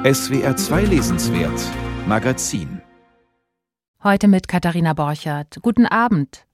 SWR 2 Lesenswert Magazin. Heute mit Katharina Borchert. Guten Abend.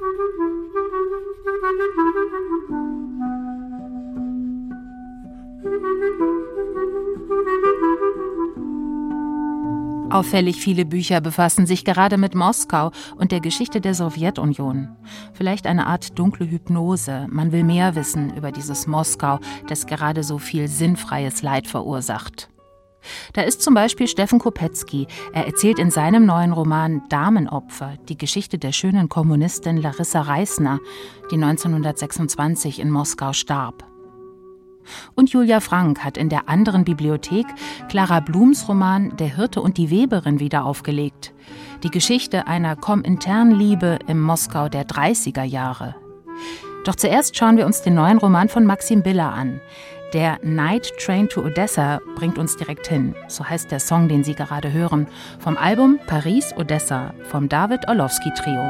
Auffällig viele Bücher befassen sich gerade mit Moskau und der Geschichte der Sowjetunion. Vielleicht eine Art dunkle Hypnose. Man will mehr wissen über dieses Moskau, das gerade so viel sinnfreies Leid verursacht. Da ist zum Beispiel Steffen Kopetzky. Er erzählt in seinem neuen Roman Damenopfer die Geschichte der schönen Kommunistin Larissa Reisner, die 1926 in Moskau starb. Und Julia Frank hat in der anderen Bibliothek Clara Blums Roman Der Hirte und die Weberin wieder aufgelegt. Die Geschichte einer Kominternliebe im Moskau der 30er Jahre. Doch zuerst schauen wir uns den neuen Roman von Maxim Biller an. Der Night Train to Odessa bringt uns direkt hin. So heißt der Song, den Sie gerade hören. Vom Album Paris-Odessa vom David Orlowski Trio.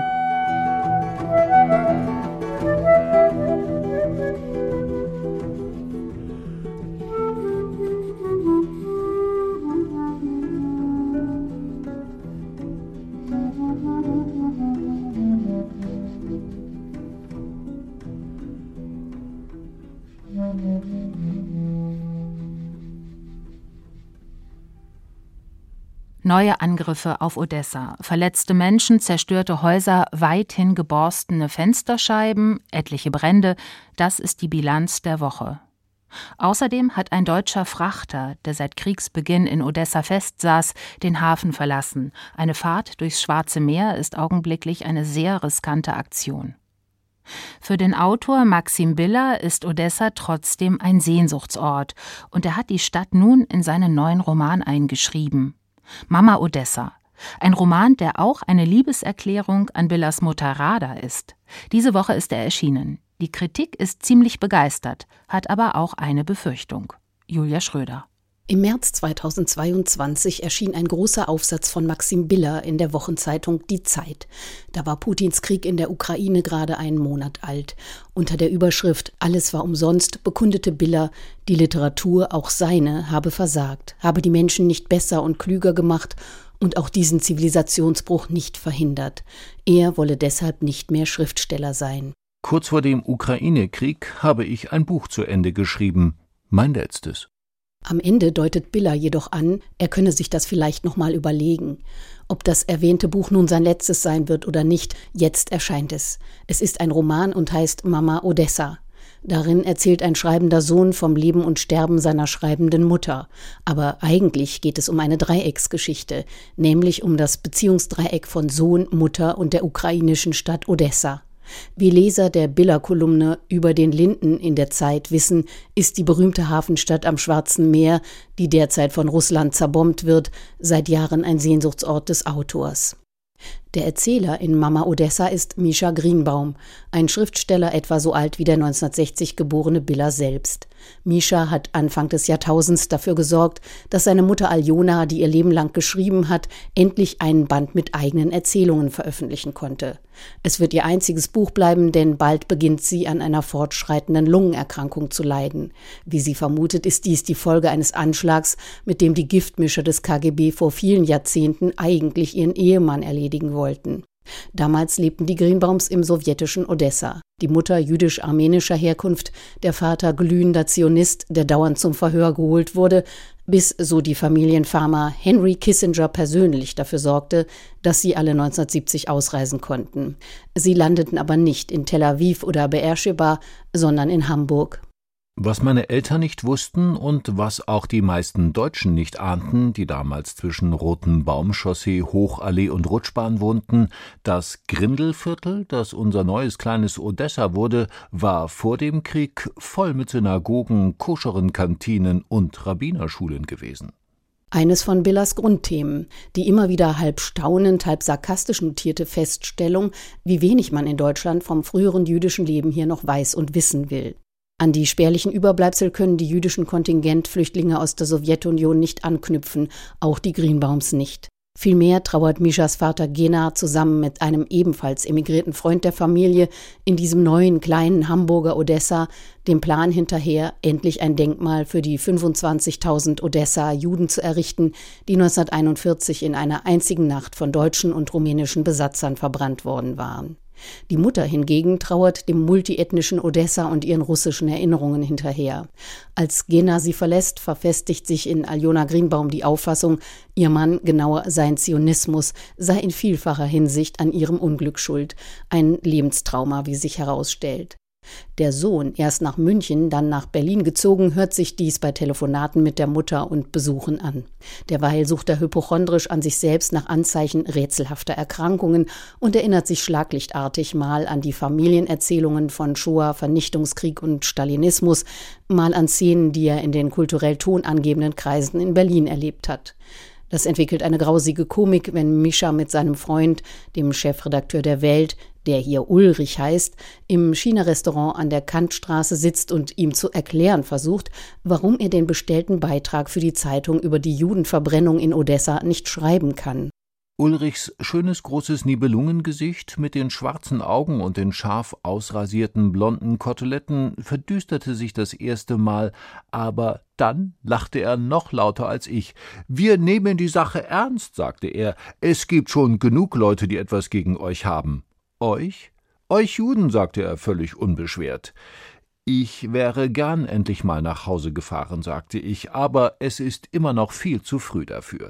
Neue Angriffe auf Odessa, verletzte Menschen, zerstörte Häuser, weithin geborstene Fensterscheiben, etliche Brände, das ist die Bilanz der Woche. Außerdem hat ein deutscher Frachter, der seit Kriegsbeginn in Odessa festsaß, den Hafen verlassen. Eine Fahrt durchs Schwarze Meer ist augenblicklich eine sehr riskante Aktion. Für den Autor Maxim Biller ist Odessa trotzdem ein Sehnsuchtsort und er hat die Stadt nun in seinen neuen Roman eingeschrieben. Mama Odessa. Ein Roman, der auch eine Liebeserklärung an Billers Mutter Rada ist. Diese Woche ist er erschienen. Die Kritik ist ziemlich begeistert, hat aber auch eine Befürchtung. Julia Schröder. Im März 2022 erschien ein großer Aufsatz von Maxim Biller in der Wochenzeitung Die Zeit. Da war Putins Krieg in der Ukraine gerade einen Monat alt. Unter der Überschrift »Alles war umsonst« bekundete Biller, die Literatur, auch seine, habe versagt, habe die Menschen nicht besser und klüger gemacht und auch diesen Zivilisationsbruch nicht verhindert. Er wolle deshalb nicht mehr Schriftsteller sein. Kurz vor dem Ukraine-Krieg habe ich ein Buch zu Ende geschrieben, mein letztes. Am Ende deutet Biller jedoch an, er könne sich das vielleicht noch mal überlegen. Ob das erwähnte Buch nun sein letztes sein wird oder nicht, jetzt erscheint es. Es ist ein Roman und heißt Mama Odessa. Darin erzählt ein schreibender Sohn vom Leben und Sterben seiner schreibenden Mutter. Aber eigentlich geht es um eine Dreiecksgeschichte, nämlich um das Beziehungsdreieck von Sohn, Mutter und der ukrainischen Stadt Odessa. Wie Leser der Biller-Kolumne über den Linden in der Zeit wissen, ist die berühmte Hafenstadt am Schwarzen Meer, die derzeit von Russland zerbombt wird, seit Jahren ein Sehnsuchtsort des Autors. Der Erzähler in Mama Odessa ist Mischa Greenbaum, ein Schriftsteller etwa so alt wie der 1960 geborene Biller selbst. Mischa hat Anfang des Jahrtausends dafür gesorgt, dass seine Mutter Aljona, die ihr Leben lang geschrieben hat, endlich einen Band mit eigenen Erzählungen veröffentlichen konnte. Es wird ihr einziges Buch bleiben, denn bald beginnt sie an einer fortschreitenden Lungenerkrankung zu leiden. Wie sie vermutet, ist dies die Folge eines Anschlags, mit dem die Giftmischer des KGB vor vielen Jahrzehnten eigentlich ihren Ehemann erledigen wollten. Damals lebten die Greenbaums im sowjetischen Odessa. Die Mutter jüdisch-armenischer Herkunft, der Vater glühender Zionist, der dauernd zum Verhör geholt wurde, bis, so die Familienpharma, Henry Kissinger persönlich dafür sorgte, dass sie alle 1970 ausreisen konnten. Sie landeten aber nicht in Tel Aviv oder Beersheba, sondern in Hamburg. Was meine Eltern nicht wussten und was auch die meisten Deutschen nicht ahnten, die damals zwischen Rotem Baumchaussee, Hochallee und Rutschbahn wohnten, das Grindelviertel, das unser neues kleines Odessa wurde, war vor dem Krieg voll mit Synagogen, koscheren Kantinen und Rabbinerschulen gewesen. Eines von Billers Grundthemen, die immer wieder halb staunend, halb sarkastisch notierte Feststellung, wie wenig man in Deutschland vom früheren jüdischen Leben hier noch weiß und wissen will. An die spärlichen Überbleibsel können die jüdischen Kontingentflüchtlinge aus der Sowjetunion nicht anknüpfen, auch die Greenbaums nicht. Vielmehr trauert Mischas Vater Gena zusammen mit einem ebenfalls emigrierten Freund der Familie in diesem neuen kleinen Hamburger Odessa dem Plan hinterher, endlich ein Denkmal für die 25.000 Odessa-Juden zu errichten, die 1941 in einer einzigen Nacht von deutschen und rumänischen Besatzern verbrannt worden waren. Die Mutter hingegen trauert dem multiethnischen Odessa und ihren russischen Erinnerungen hinterher. Als Gena sie verlässt, verfestigt sich in Aljona Greenbaum die Auffassung, ihr Mann, genauer sein Zionismus, sei in vielfacher Hinsicht an ihrem Unglück schuld. Ein Lebenstrauma, wie sich herausstellt. Der Sohn, erst nach München, dann nach Berlin gezogen, hört sich dies bei Telefonaten mit der Mutter und Besuchen an. Derweil sucht er hypochondrisch an sich selbst nach Anzeichen rätselhafter Erkrankungen und erinnert sich schlaglichtartig mal an die Familienerzählungen von Shoah, Vernichtungskrieg und Stalinismus, mal an Szenen, die er in den kulturell tonangebenden Kreisen in Berlin erlebt hat. Das entwickelt eine grausige Komik, wenn Mischa mit seinem Freund, dem Chefredakteur der Welt, der hier Ulrich heißt, im China-Restaurant an der Kantstraße sitzt und ihm zu erklären versucht, warum er den bestellten Beitrag für die Zeitung über die Judenverbrennung in Odessa nicht schreiben kann. Ulrichs schönes großes Nibelungengesicht mit den schwarzen Augen und den scharf ausrasierten blonden Koteletten verdüsterte sich das erste Mal, aber dann lachte er noch lauter als ich. »Wir nehmen die Sache ernst«, sagte er. »Es gibt schon genug Leute, die etwas gegen euch haben.« »Euch? Euch Juden«, sagte er völlig unbeschwert. »Ich wäre gern endlich mal nach Hause gefahren«, sagte ich, »aber es ist immer noch viel zu früh dafür.«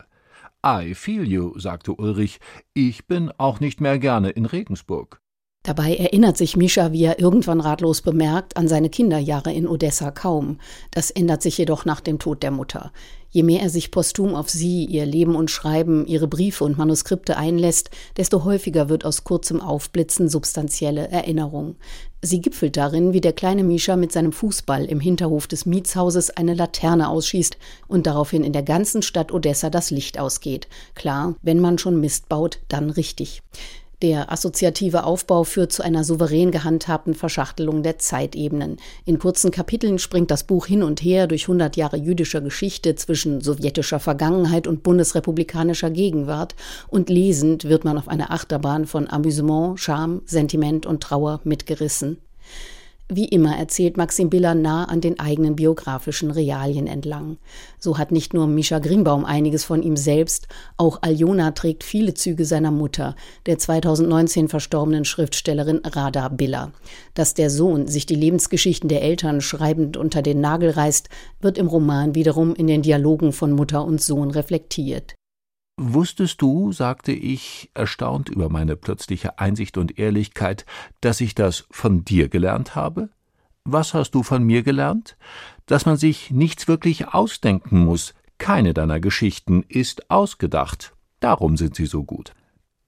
»I feel you«, sagte Ulrich, »ich bin auch nicht mehr gerne in Regensburg.« Dabei erinnert sich Mischa, wie er irgendwann ratlos bemerkt, an seine Kinderjahre in Odessa kaum. Das ändert sich jedoch nach dem Tod der Mutter. Je mehr er sich posthum auf sie, ihr Leben und Schreiben, ihre Briefe und Manuskripte einlässt, desto häufiger wird aus kurzem Aufblitzen substanzielle Erinnerung. Sie gipfelt darin, wie der kleine Mischa mit seinem Fußball im Hinterhof des Mietshauses eine Laterne ausschießt und daraufhin in der ganzen Stadt Odessa das Licht ausgeht. Klar, wenn man schon Mist baut, dann richtig. Der assoziative Aufbau führt zu einer souverän gehandhabten Verschachtelung der Zeitebenen. In kurzen Kapiteln springt das Buch hin und her durch 100 Jahre jüdischer Geschichte zwischen sowjetischer Vergangenheit und bundesrepublikanischer Gegenwart und lesend wird man auf eine Achterbahn von Amüsement, Scham, Sentiment und Trauer mitgerissen. Wie immer erzählt Maxim Biller nah an den eigenen biografischen Realien entlang. So hat nicht nur Mischa Greenbaum einiges von ihm selbst, auch Aljona trägt viele Züge seiner Mutter, der 2019 verstorbenen Schriftstellerin Rada Biller. Dass der Sohn sich die Lebensgeschichten der Eltern schreibend unter den Nagel reißt, wird im Roman wiederum in den Dialogen von Mutter und Sohn reflektiert. »Wusstest du«, sagte ich, erstaunt über meine plötzliche Einsicht und Ehrlichkeit, »dass ich das von dir gelernt habe?« »Was hast du von mir gelernt?« »Dass man sich nichts wirklich ausdenken muss. Keine deiner Geschichten ist ausgedacht. Darum sind sie so gut.«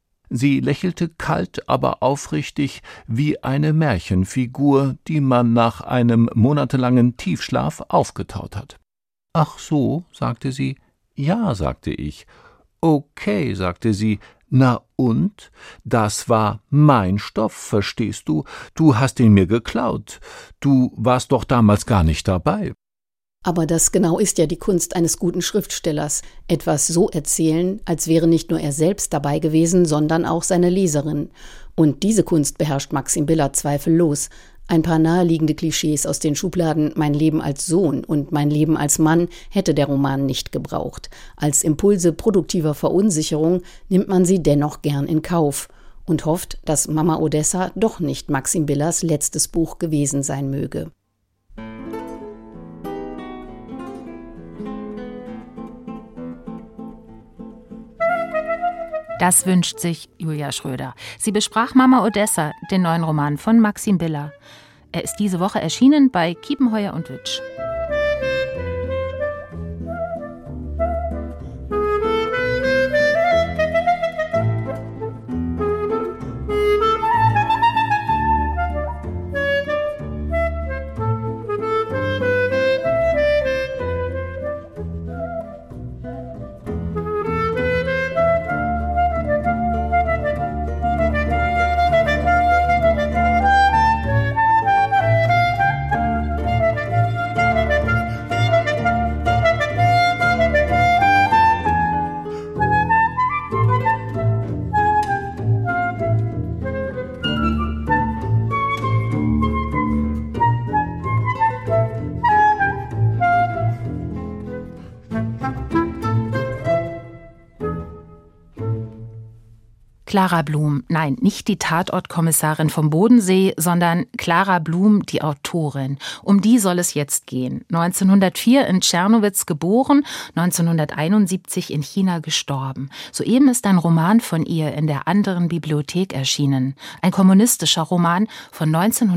Sie lächelte kalt, aber aufrichtig, wie eine Märchenfigur, die man nach einem monatelangen Tiefschlaf aufgetaut hat. »Ach so«, sagte sie. »Ja«, sagte ich. »Okay«, sagte sie, »na und? Das war mein Stoff, verstehst du? Du hast ihn mir geklaut. Du warst doch damals gar nicht dabei.« Aber das genau ist ja die Kunst eines guten Schriftstellers. Etwas so erzählen, als wäre nicht nur er selbst dabei gewesen, sondern auch seine Leserin. Und diese Kunst beherrscht Maxim Biller zweifellos. Ein paar naheliegende Klischees aus den Schubladen »Mein Leben als Sohn« und »Mein Leben als Mann« hätte der Roman nicht gebraucht. Als Impulse produktiver Verunsicherung nimmt man sie dennoch gern in Kauf und hofft, dass Mama Odessa doch nicht Maxim Billers letztes Buch gewesen sein möge. Das wünscht sich Julia Schröder. Sie besprach Mama Odessa, den neuen Roman von Maxim Biller. Er ist diese Woche erschienen bei Kiepenheuer und Witsch. Clara Blum, nein, nicht die Tatortkommissarin vom Bodensee, sondern Clara Blum, die Autorin. Um die soll es jetzt gehen. 1904 in Czernowitz geboren, 1971 in China gestorben. Soeben ist ein Roman von ihr in der Anderen Bibliothek erschienen. Ein kommunistischer Roman von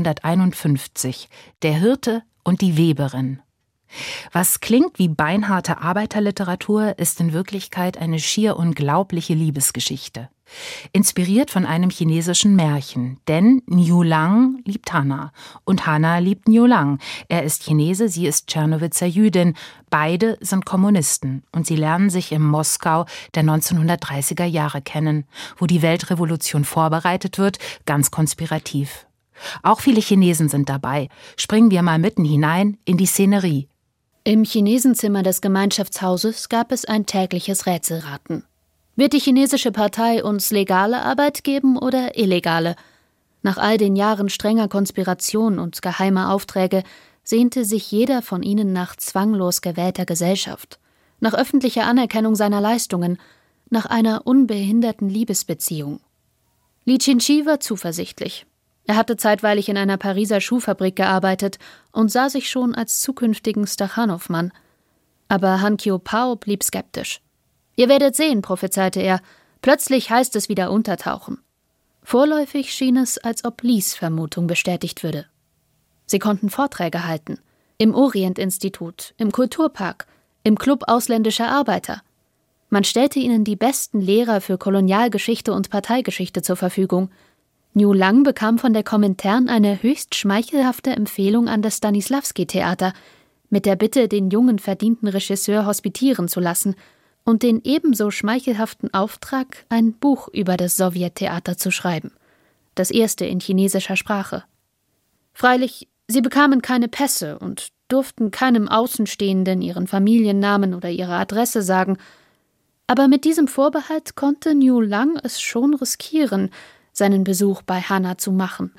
1951. Der Hirte und die Weberin. Was klingt wie beinharte Arbeiterliteratur, ist in Wirklichkeit eine schier unglaubliche Liebesgeschichte. Inspiriert von einem chinesischen Märchen, denn Niu Lang liebt Hanna und Hanna liebt Niu Lang. Er ist Chinese, sie ist Tschernowitzer Jüdin. Beide sind Kommunisten und sie lernen sich im Moskau der 1930er Jahre kennen, wo die Weltrevolution vorbereitet wird, ganz konspirativ. Auch viele Chinesen sind dabei. Springen wir mal mitten hinein in die Szenerie. Im Chinesenzimmer des Gemeinschaftshauses gab es ein tägliches Rätselraten. Wird die chinesische Partei uns legale Arbeit geben oder illegale? Nach all den Jahren strenger Konspiration und geheimer Aufträge sehnte sich jeder von ihnen nach zwanglos gewählter Gesellschaft, nach öffentlicher Anerkennung seiner Leistungen, nach einer unbehinderten Liebesbeziehung. Li Qinqi war zuversichtlich. Er hatte zeitweilig in einer Pariser Schuhfabrik gearbeitet und sah sich schon als zukünftigen Stachanow-Mann. Aber Han Qiupao blieb skeptisch. »Ihr werdet sehen«, prophezeite er, »plötzlich heißt es wieder untertauchen.« Vorläufig schien es, als ob Lis Vermutung bestätigt würde. Sie konnten Vorträge halten. Im Orient-Institut, im Kulturpark, im Club ausländischer Arbeiter. Man stellte ihnen die besten Lehrer für Kolonialgeschichte und Parteigeschichte zur Verfügung. Niu Lang bekam von der Komintern eine höchst schmeichelhafte Empfehlung an das Stanisławski-Theater, mit der Bitte, den jungen, verdienten Regisseur hospitieren zu lassen und den ebenso schmeichelhaften Auftrag, ein Buch über das Sowjettheater zu schreiben. Das erste in chinesischer Sprache. Freilich, sie bekamen keine Pässe und durften keinem Außenstehenden ihren Familiennamen oder ihre Adresse sagen. Aber mit diesem Vorbehalt konnte Niu Lang es schon riskieren, seinen Besuch bei Hanna zu machen.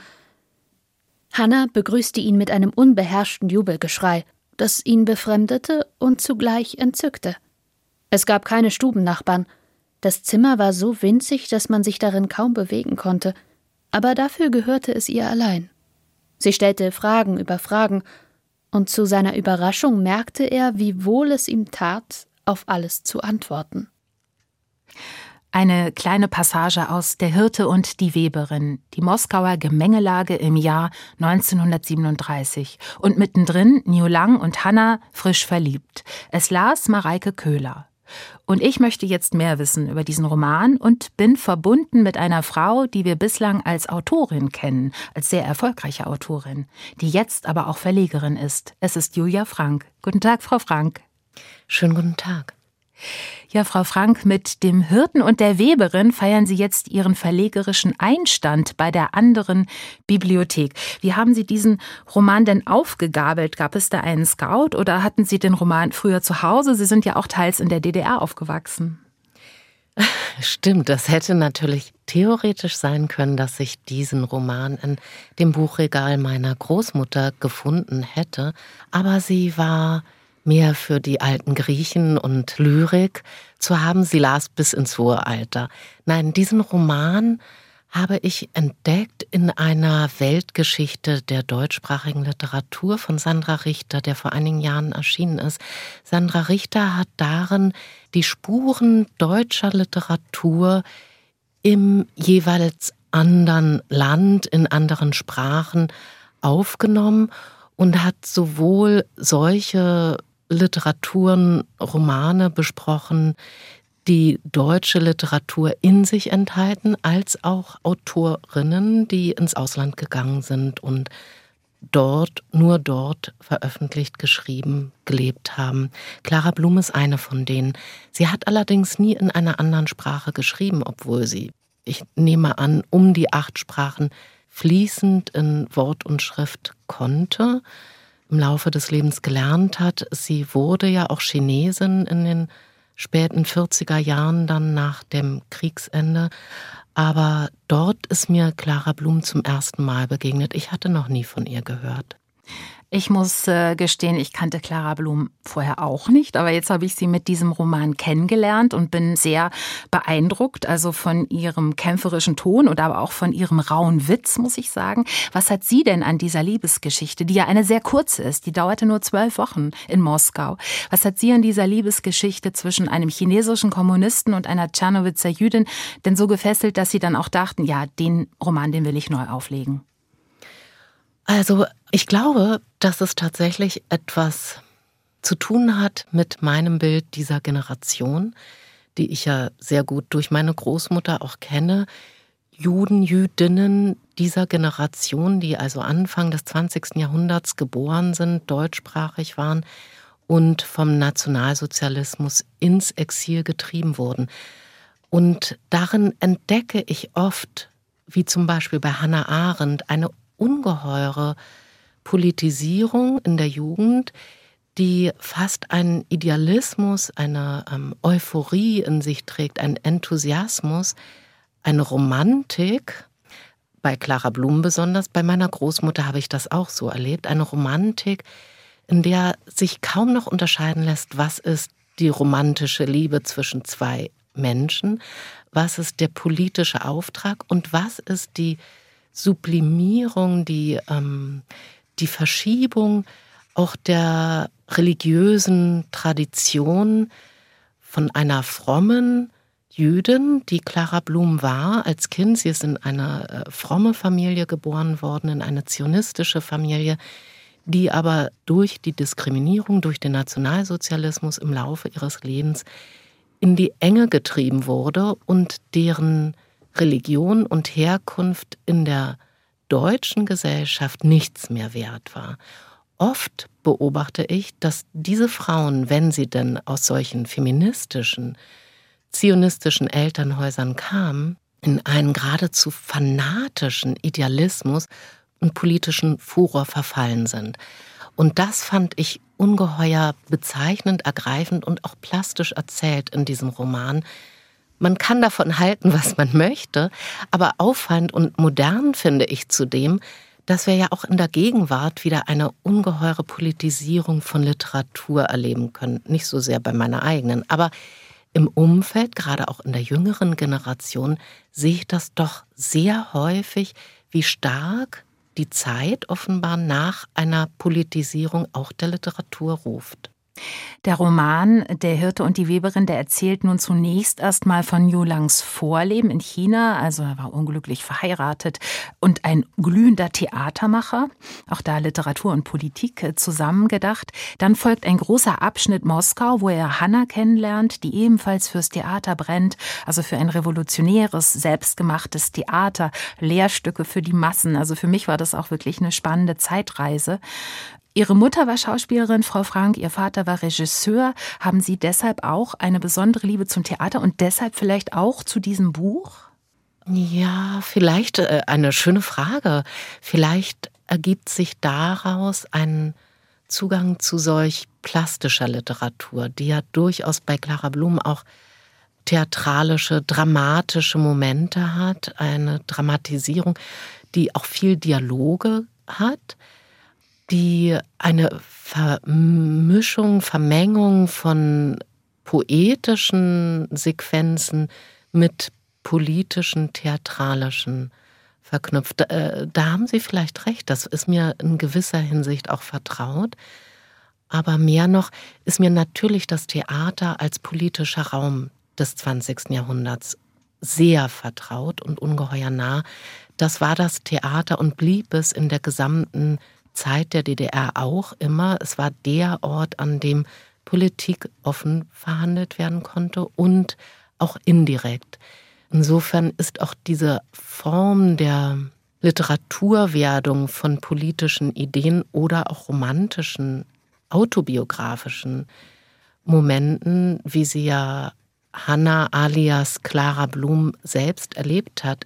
Hanna begrüßte ihn mit einem unbeherrschten Jubelgeschrei, das ihn befremdete und zugleich entzückte. Es gab keine Stubennachbarn. Das Zimmer war so winzig, dass man sich darin kaum bewegen konnte. Aber dafür gehörte es ihr allein. Sie stellte Fragen über Fragen, und zu seiner Überraschung merkte er, wie wohl es ihm tat, auf alles zu antworten. Eine kleine Passage aus Der Hirte und die Weberin, die Moskauer Gemengelage im Jahr 1937. Und mittendrin Niu Lang und Hanna frisch verliebt. Es las Mareike Köhler. Und ich möchte jetzt mehr wissen über diesen Roman und bin verbunden mit einer Frau, die wir bislang als Autorin kennen, als sehr erfolgreiche Autorin, die jetzt aber auch Verlegerin ist. Es ist Julia Frank. Guten Tag, Frau Frank. Schönen guten Tag. Ja, Frau Frank, mit dem Hirten und der Weberin feiern Sie jetzt Ihren verlegerischen Einstand bei der Anderen Bibliothek. Wie haben Sie diesen Roman denn aufgegabelt? Gab es da einen Scout oder hatten Sie den Roman früher zu Hause? Sie sind ja auch teils in der DDR aufgewachsen. Stimmt, das hätte natürlich theoretisch sein können, dass ich diesen Roman in dem Buchregal meiner Großmutter gefunden hätte. Aber sie war mehr für die alten Griechen und Lyrik zu haben. Sie las bis ins hohe Alter. Nein, diesen Roman habe ich entdeckt in einer Weltgeschichte der deutschsprachigen Literatur von Sandra Richter, der vor einigen Jahren erschienen ist. Sandra Richter hat darin die Spuren deutscher Literatur im jeweils anderen Land, in anderen Sprachen aufgenommen und hat sowohl solche Literaturen, Romane besprochen, die deutsche Literatur in sich enthalten, als auch Autorinnen, die ins Ausland gegangen sind und nur dort veröffentlicht, geschrieben, gelebt haben. Clara Blum ist eine von denen. Sie hat allerdings nie in einer anderen Sprache geschrieben, obwohl sie, ich nehme an, um die 8 Sprachen fließend in Wort und Schrift konnte, im Laufe des Lebens gelernt hat. Sie wurde ja auch Chinesin in den späten 40er Jahren, dann nach dem Kriegsende. Aber dort ist mir Clara Blum zum ersten Mal begegnet. Ich hatte noch nie von ihr gehört. Ich muss gestehen, ich kannte Clara Blum vorher auch nicht, aber jetzt habe ich sie mit diesem Roman kennengelernt und bin sehr beeindruckt, also von ihrem kämpferischen Ton und aber auch von ihrem rauen Witz, muss ich sagen. Was hat sie denn an dieser Liebesgeschichte, die ja eine sehr kurze ist, die dauerte nur 12 Wochen in Moskau, was hat sie an dieser Liebesgeschichte zwischen einem chinesischen Kommunisten und einer Tschernowitzer Jüdin denn so gefesselt, dass sie dann auch dachten, ja, den Roman, den will ich neu auflegen? Also ich glaube, dass es tatsächlich etwas zu tun hat mit meinem Bild dieser Generation, die ich ja sehr gut durch meine Großmutter auch kenne. Juden, Jüdinnen dieser Generation, die also Anfang des 20. Jahrhunderts geboren sind, deutschsprachig waren und vom Nationalsozialismus ins Exil getrieben wurden. Und darin entdecke ich oft, wie zum Beispiel bei Hannah Arendt, eine ungeheure Politisierung in der Jugend, die fast einen Idealismus, eine Euphorie in sich trägt, einen Enthusiasmus, eine Romantik, bei Clara Blum besonders, bei meiner Großmutter habe ich das auch so erlebt, eine Romantik, in der sich kaum noch unterscheiden lässt, was ist die romantische Liebe zwischen zwei Menschen, was ist der politische Auftrag und was ist die Sublimierung, die Verschiebung auch der religiösen Tradition von einer frommen Jüdin, die Clara Blum war als Kind. Sie ist in eine fromme Familie geboren worden, in eine zionistische Familie, die aber durch die Diskriminierung, durch den Nationalsozialismus im Laufe ihres Lebens in die Enge getrieben wurde und deren Religion und Herkunft in der deutschen Gesellschaft nichts mehr wert war. Oft beobachte ich, dass diese Frauen, wenn sie denn aus solchen feministischen, zionistischen Elternhäusern kamen, in einen geradezu fanatischen Idealismus und politischen Furor verfallen sind. Und das fand ich ungeheuer bezeichnend, ergreifend und auch plastisch erzählt in diesem Roman. Man kann davon halten, was man möchte, aber auffallend und modern finde ich zudem, dass wir ja auch in der Gegenwart wieder eine ungeheure Politisierung von Literatur erleben können. Nicht so sehr bei meiner eigenen, aber im Umfeld, gerade auch in der jüngeren Generation, sehe ich das doch sehr häufig, wie stark die Zeit offenbar nach einer Politisierung auch der Literatur ruft. Der Roman Der Hirte und die Weberin, der erzählt nun zunächst erstmal von Yulangs Vorleben in China. Also er war unglücklich verheiratet und ein glühender Theatermacher. Auch da Literatur und Politik zusammengedacht. Dann folgt ein großer Abschnitt Moskau, wo er Hannah kennenlernt, die ebenfalls fürs Theater brennt. Also für ein revolutionäres, selbstgemachtes Theater, Lehrstücke für die Massen. Also für mich war das auch wirklich eine spannende Zeitreise. Ihre Mutter war Schauspielerin, Frau Frank, ihr Vater war Regisseur. Haben Sie deshalb auch eine besondere Liebe zum Theater und deshalb vielleicht auch zu diesem Buch? Ja, vielleicht eine schöne Frage. Vielleicht ergibt sich daraus ein Zugang zu solch plastischer Literatur, die ja durchaus bei Clara Blum auch theatralische, dramatische Momente hat, eine Dramatisierung, die auch viel Dialoge hat, die eine Vermischung, Vermengung von poetischen Sequenzen mit politischen, theatralischen verknüpft. Da haben Sie vielleicht recht, das ist mir in gewisser Hinsicht auch vertraut. Aber mehr noch ist mir natürlich das Theater als politischer Raum des 20. Jahrhunderts sehr vertraut und ungeheuer nah. Das war das Theater und blieb es in der gesamten Zeit der DDR auch immer. Es war der Ort, an dem Politik offen verhandelt werden konnte und auch indirekt. Insofern ist auch diese Form der Literaturwerdung von politischen Ideen oder auch romantischen, autobiografischen Momenten, wie sie ja Hannah alias Clara Blum selbst erlebt hat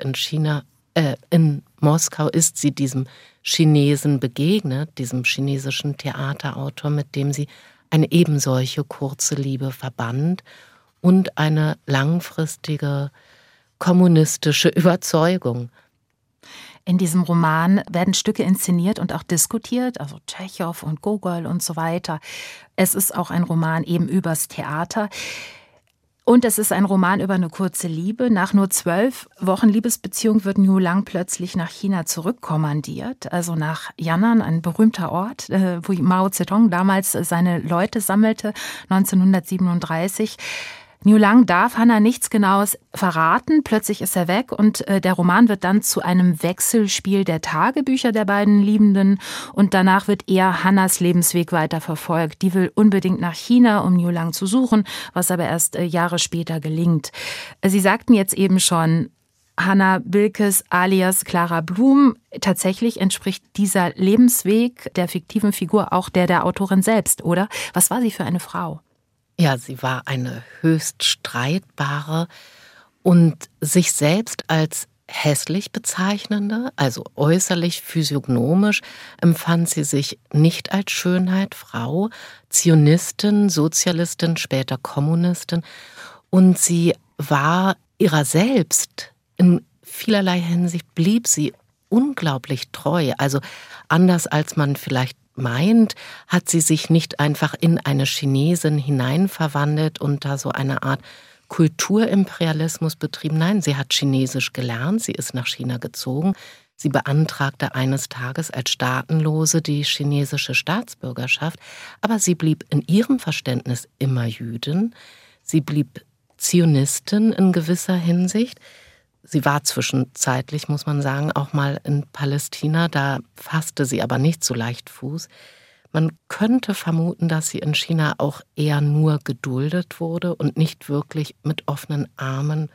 in Moskau, ist sie diesem Chinesen begegnet, diesem chinesischen Theaterautor, mit dem sie eine ebensolche kurze Liebe verband und eine langfristige kommunistische Überzeugung. In diesem Roman werden Stücke inszeniert und auch diskutiert, also Tschechow und Gogol und so weiter. Es ist auch ein Roman eben übers Theater. Und es ist ein Roman über eine kurze Liebe. Nach nur 12 Wochen Liebesbeziehung wird Niu Lang plötzlich nach China zurückkommandiert, also nach Yan'an, ein berühmter Ort, wo Mao Zedong damals seine Leute sammelte, 1937. Niu Lang darf Hannah nichts Genaues verraten. Plötzlich ist er weg und der Roman wird dann zu einem Wechselspiel der Tagebücher der beiden Liebenden. Und danach wird eher Hannahs Lebensweg weiter verfolgt. Die will unbedingt nach China, um Niu Lang zu suchen, was aber erst Jahre später gelingt. Sie sagten jetzt eben schon, Hannah Bilkes alias Clara Blum, tatsächlich entspricht dieser Lebensweg der fiktiven Figur auch der Autorin selbst, oder? Was war sie für eine Frau? Ja, sie war eine höchst streitbare und sich selbst als hässlich bezeichnende, also äußerlich physiognomisch, empfand sie sich nicht als Schönheit, Frau, Zionistin, Sozialistin, später Kommunistin. Und sie war ihrer selbst, in vielerlei Hinsicht blieb sie unglaublich treu. Also anders als man vielleicht meint, hat sie sich nicht einfach in eine Chinesin hineinverwandelt und da so eine Art Kulturimperialismus betrieben. Nein, sie hat Chinesisch gelernt, sie ist nach China gezogen. Sie beantragte eines Tages als Staatenlose die chinesische Staatsbürgerschaft, aber sie blieb in ihrem Verständnis immer Jüdin. Sie blieb Zionistin in gewisser Hinsicht. Sie war zwischenzeitlich, muss man sagen, auch mal in Palästina, da fasste sie aber nicht so leicht Fuß. Man könnte vermuten, dass sie in China auch eher nur geduldet wurde und nicht wirklich mit offenen Armen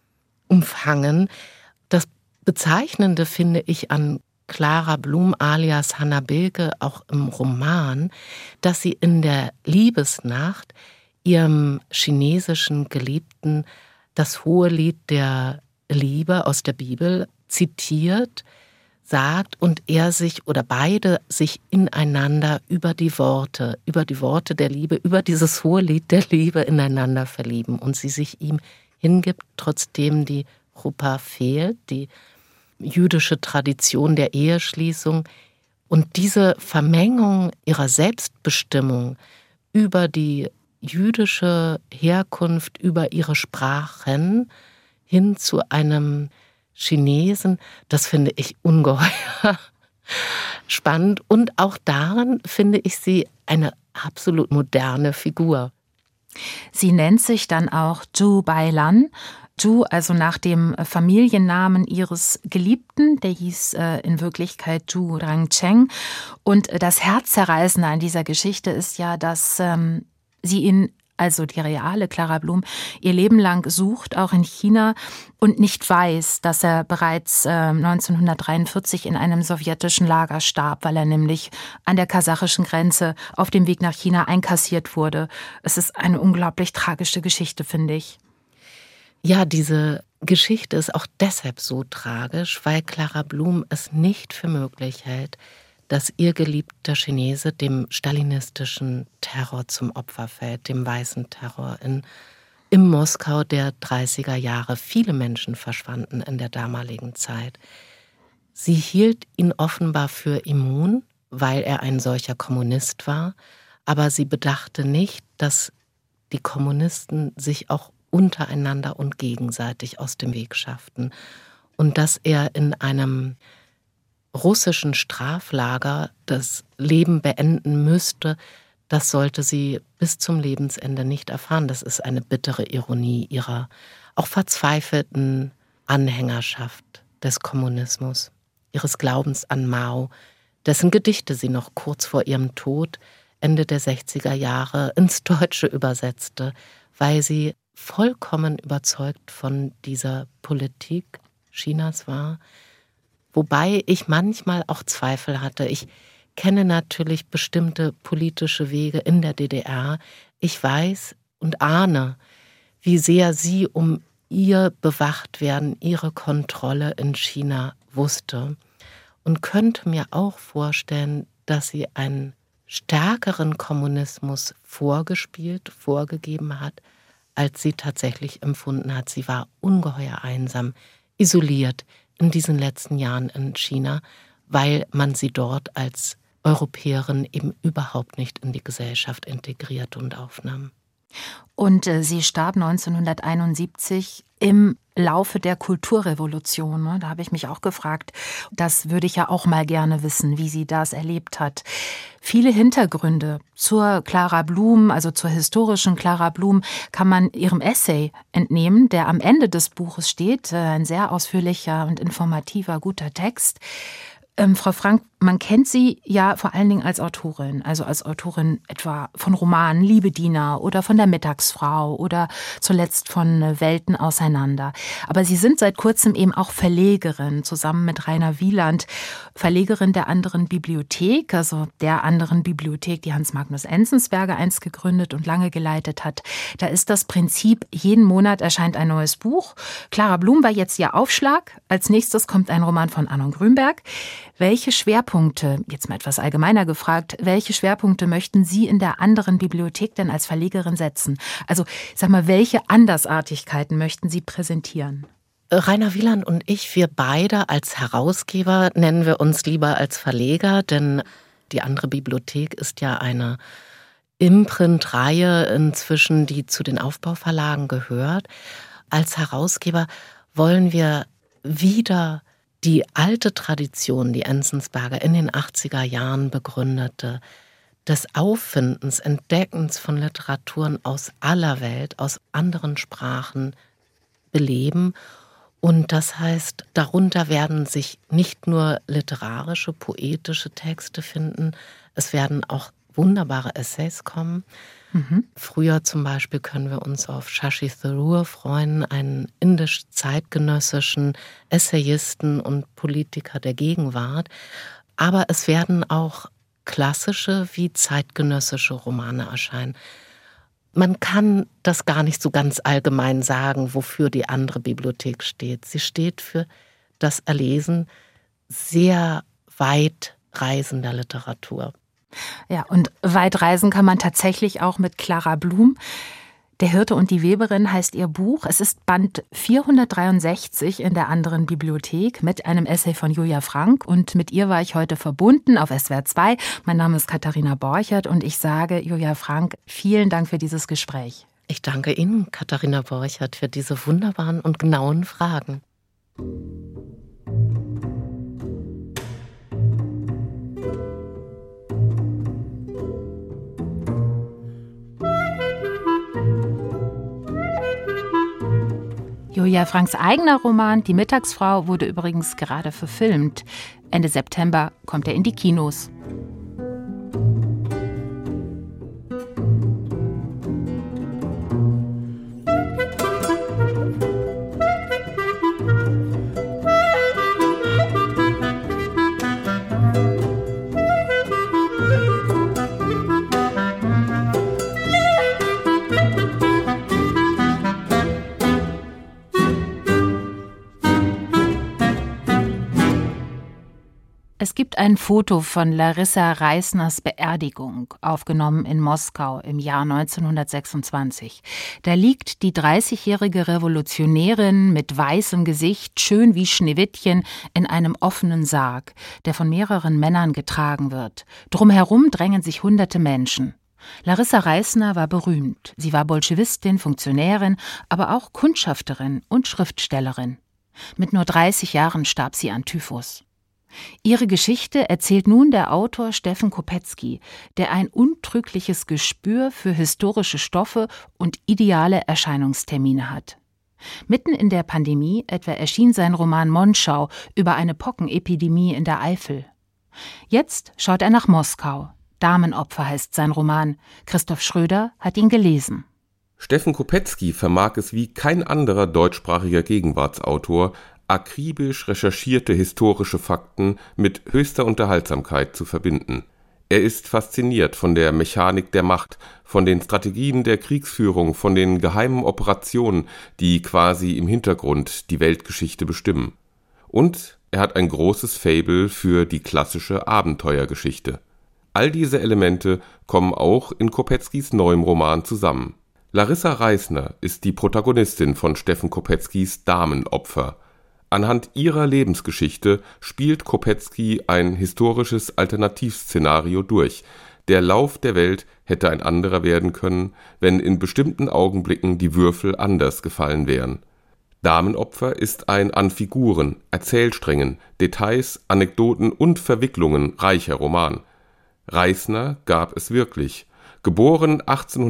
umfangen. Das Bezeichnende finde ich an Clara Blum alias Hannah Bilke auch im Roman, dass sie in der Liebesnacht ihrem chinesischen Geliebten das Hohelied der Liebe aus der Bibel zitiert, sagt und er sich oder beide sich ineinander über die Worte der Liebe, über dieses Hohelied der Liebe ineinander verlieben und sie sich ihm hingibt, trotzdem die Chuppah fehlt, die jüdische Tradition der Eheschließung. Und diese Vermengung ihrer Selbstbestimmung über die jüdische Herkunft, über ihre Sprachen hin zu einem Chinesen, das finde ich ungeheuer spannend. Und auch darin finde ich sie eine absolut moderne Figur. Sie nennt sich dann auch Zhu Bailan. Zhu, also nach dem Familiennamen ihres Geliebten, der hieß in Wirklichkeit Zhu Rangcheng. Und das Herzzerreißende an dieser Geschichte ist ja, dass sie ihn, also die reale Clara Blum, ihr Leben lang sucht, auch in China, und nicht weiß, dass er bereits 1943 in einem sowjetischen Lager starb, weil er nämlich an der kasachischen Grenze auf dem Weg nach China einkassiert wurde. Es ist eine unglaublich tragische Geschichte, finde ich. Ja, diese Geschichte ist auch deshalb so tragisch, weil Clara Blum es nicht für möglich hält, dass ihr geliebter Chinese dem stalinistischen Terror zum Opfer fällt, dem weißen Terror. Im Moskau der 30er Jahre viele Menschen verschwanden in der damaligen Zeit. Sie hielt ihn offenbar für immun, weil er ein solcher Kommunist war, aber sie bedachte nicht, dass die Kommunisten sich auch untereinander und gegenseitig aus dem Weg schafften und dass er in einem russischen Straflager das Leben beenden müsste, das sollte sie bis zum Lebensende nicht erfahren. Das ist eine bittere Ironie ihrer auch verzweifelten Anhängerschaft des Kommunismus, ihres Glaubens an Mao, dessen Gedichte sie noch kurz vor ihrem Tod Ende der 60er Jahre ins Deutsche übersetzte, weil sie vollkommen überzeugt von dieser Politik Chinas war. Wobei ich manchmal auch Zweifel hatte. Ich kenne natürlich bestimmte politische Wege in der DDR. Ich weiß und ahne, wie sehr sie um ihr Bewachtwerden, ihre Kontrolle in China wusste. Und könnte mir auch vorstellen, dass sie einen stärkeren Kommunismus vorgegeben hat, als sie tatsächlich empfunden hat. Sie war ungeheuer einsam, isoliert, in diesen letzten Jahren in China, weil man sie dort als Europäerin eben überhaupt nicht in die Gesellschaft integriert und aufnahm. Und sie starb 1971 im Laufe der Kulturrevolution. Ne? Da habe ich mich auch gefragt, das würde ich ja auch mal gerne wissen, wie sie das erlebt hat. Viele Hintergründe zur Clara Blum, also zur historischen Clara Blum, kann man ihrem Essay entnehmen, der am Ende des Buches steht. Ein sehr ausführlicher und informativer, guter Text. Frau Frank, man kennt Sie ja vor allen Dingen als Autorin, also als Autorin etwa von Romanen Liebediener oder von der Mittagsfrau oder zuletzt von Welten auseinander. Aber Sie sind seit kurzem eben auch Verlegerin, zusammen mit Rainer Wieland, Verlegerin der Anderen Bibliothek, also der Anderen Bibliothek, die Hans Magnus Enzensberger einst gegründet und lange geleitet hat. Da ist das Prinzip, jeden Monat erscheint ein neues Buch. Clara Blum war jetzt Ihr Aufschlag. Als nächstes kommt ein Roman von Arnon Grünberg. Welche Schwerpunkte, jetzt mal etwas allgemeiner gefragt, welche Schwerpunkte möchten Sie in der Anderen Bibliothek denn als Verlegerin setzen? Also, sag mal, welche Andersartigkeiten möchten Sie präsentieren? Rainer Wieland und ich, wir beide als Herausgeber, nennen wir uns lieber als Verleger, denn die Andere Bibliothek ist ja eine Imprint-Reihe inzwischen, die zu den Aufbauverlagen gehört. Als Herausgeber wollen wir wieder die alte Tradition, die Enzensberger in den 80er Jahren begründete, des Auffindens, Entdeckens von Literaturen aus aller Welt, aus anderen Sprachen beleben. Und das heißt, darunter werden sich nicht nur literarische, poetische Texte finden, es werden auch wunderbare Essays kommen. Früher zum Beispiel können wir uns auf Shashi Tharoor freuen, einen indisch-zeitgenössischen Essayisten und Politiker der Gegenwart. Aber es werden auch klassische wie zeitgenössische Romane erscheinen. Man kann das gar nicht so ganz allgemein sagen, wofür die Andere Bibliothek steht. Sie steht für das Erlesen sehr weit reisender Literatur. Ja, und weit reisen kann man tatsächlich auch mit Clara Blum. Der Hirte und die Weberin heißt ihr Buch. Es ist Band 463 in der Anderen Bibliothek mit einem Essay von Julia Frank. Und mit ihr war ich heute verbunden auf SWR 2. Mein Name ist Katharina Borchert und ich sage Julia Frank, vielen Dank für dieses Gespräch. Ich danke Ihnen, Katharina Borchert, für diese wunderbaren und genauen Fragen. Julia Franks eigener Roman Die Mittagsfrau wurde übrigens gerade verfilmt. Ende September kommt er in die Kinos. Es gibt ein Foto von Larissa Reisners Beerdigung, aufgenommen in Moskau im Jahr 1926. Da liegt die 30-jährige Revolutionärin mit weißem Gesicht, schön wie Schneewittchen, in einem offenen Sarg, der von mehreren Männern getragen wird. Drumherum drängen sich hunderte Menschen. Larissa Reisner war berühmt. Sie war Bolschewistin, Funktionärin, aber auch Kundschafterin und Schriftstellerin. Mit nur 30 Jahren starb sie an Typhus. Ihre Geschichte erzählt nun der Autor Steffen Kopetzky, der ein untrügliches Gespür für historische Stoffe und ideale Erscheinungstermine hat. Mitten in der Pandemie etwa erschien sein Roman Monschau über eine Pockenepidemie in der Eifel. Jetzt schaut er nach Moskau. Damenopfer heißt sein Roman. Christoph Schröder hat ihn gelesen. Steffen Kopetzky vermag es wie kein anderer deutschsprachiger Gegenwartsautor, akribisch recherchierte historische Fakten mit höchster Unterhaltsamkeit zu verbinden. Er ist fasziniert von der Mechanik der Macht, von den Strategien der Kriegsführung, von den geheimen Operationen, die quasi im Hintergrund die Weltgeschichte bestimmen. Und er hat ein großes Faible für die klassische Abenteuergeschichte. All diese Elemente kommen auch in Kopetzkys neuem Roman zusammen. Larissa Reisner ist die Protagonistin von Steffen Kopetzkys Damenopfer. Anhand ihrer Lebensgeschichte spielt Kopetzky ein historisches Alternativszenario durch. Der Lauf der Welt hätte ein anderer werden können, wenn in bestimmten Augenblicken die Würfel anders gefallen wären. Damenopfer ist ein an Figuren, Erzählsträngen, Details, Anekdoten und Verwicklungen reicher Roman. Reisner gab es wirklich. Geboren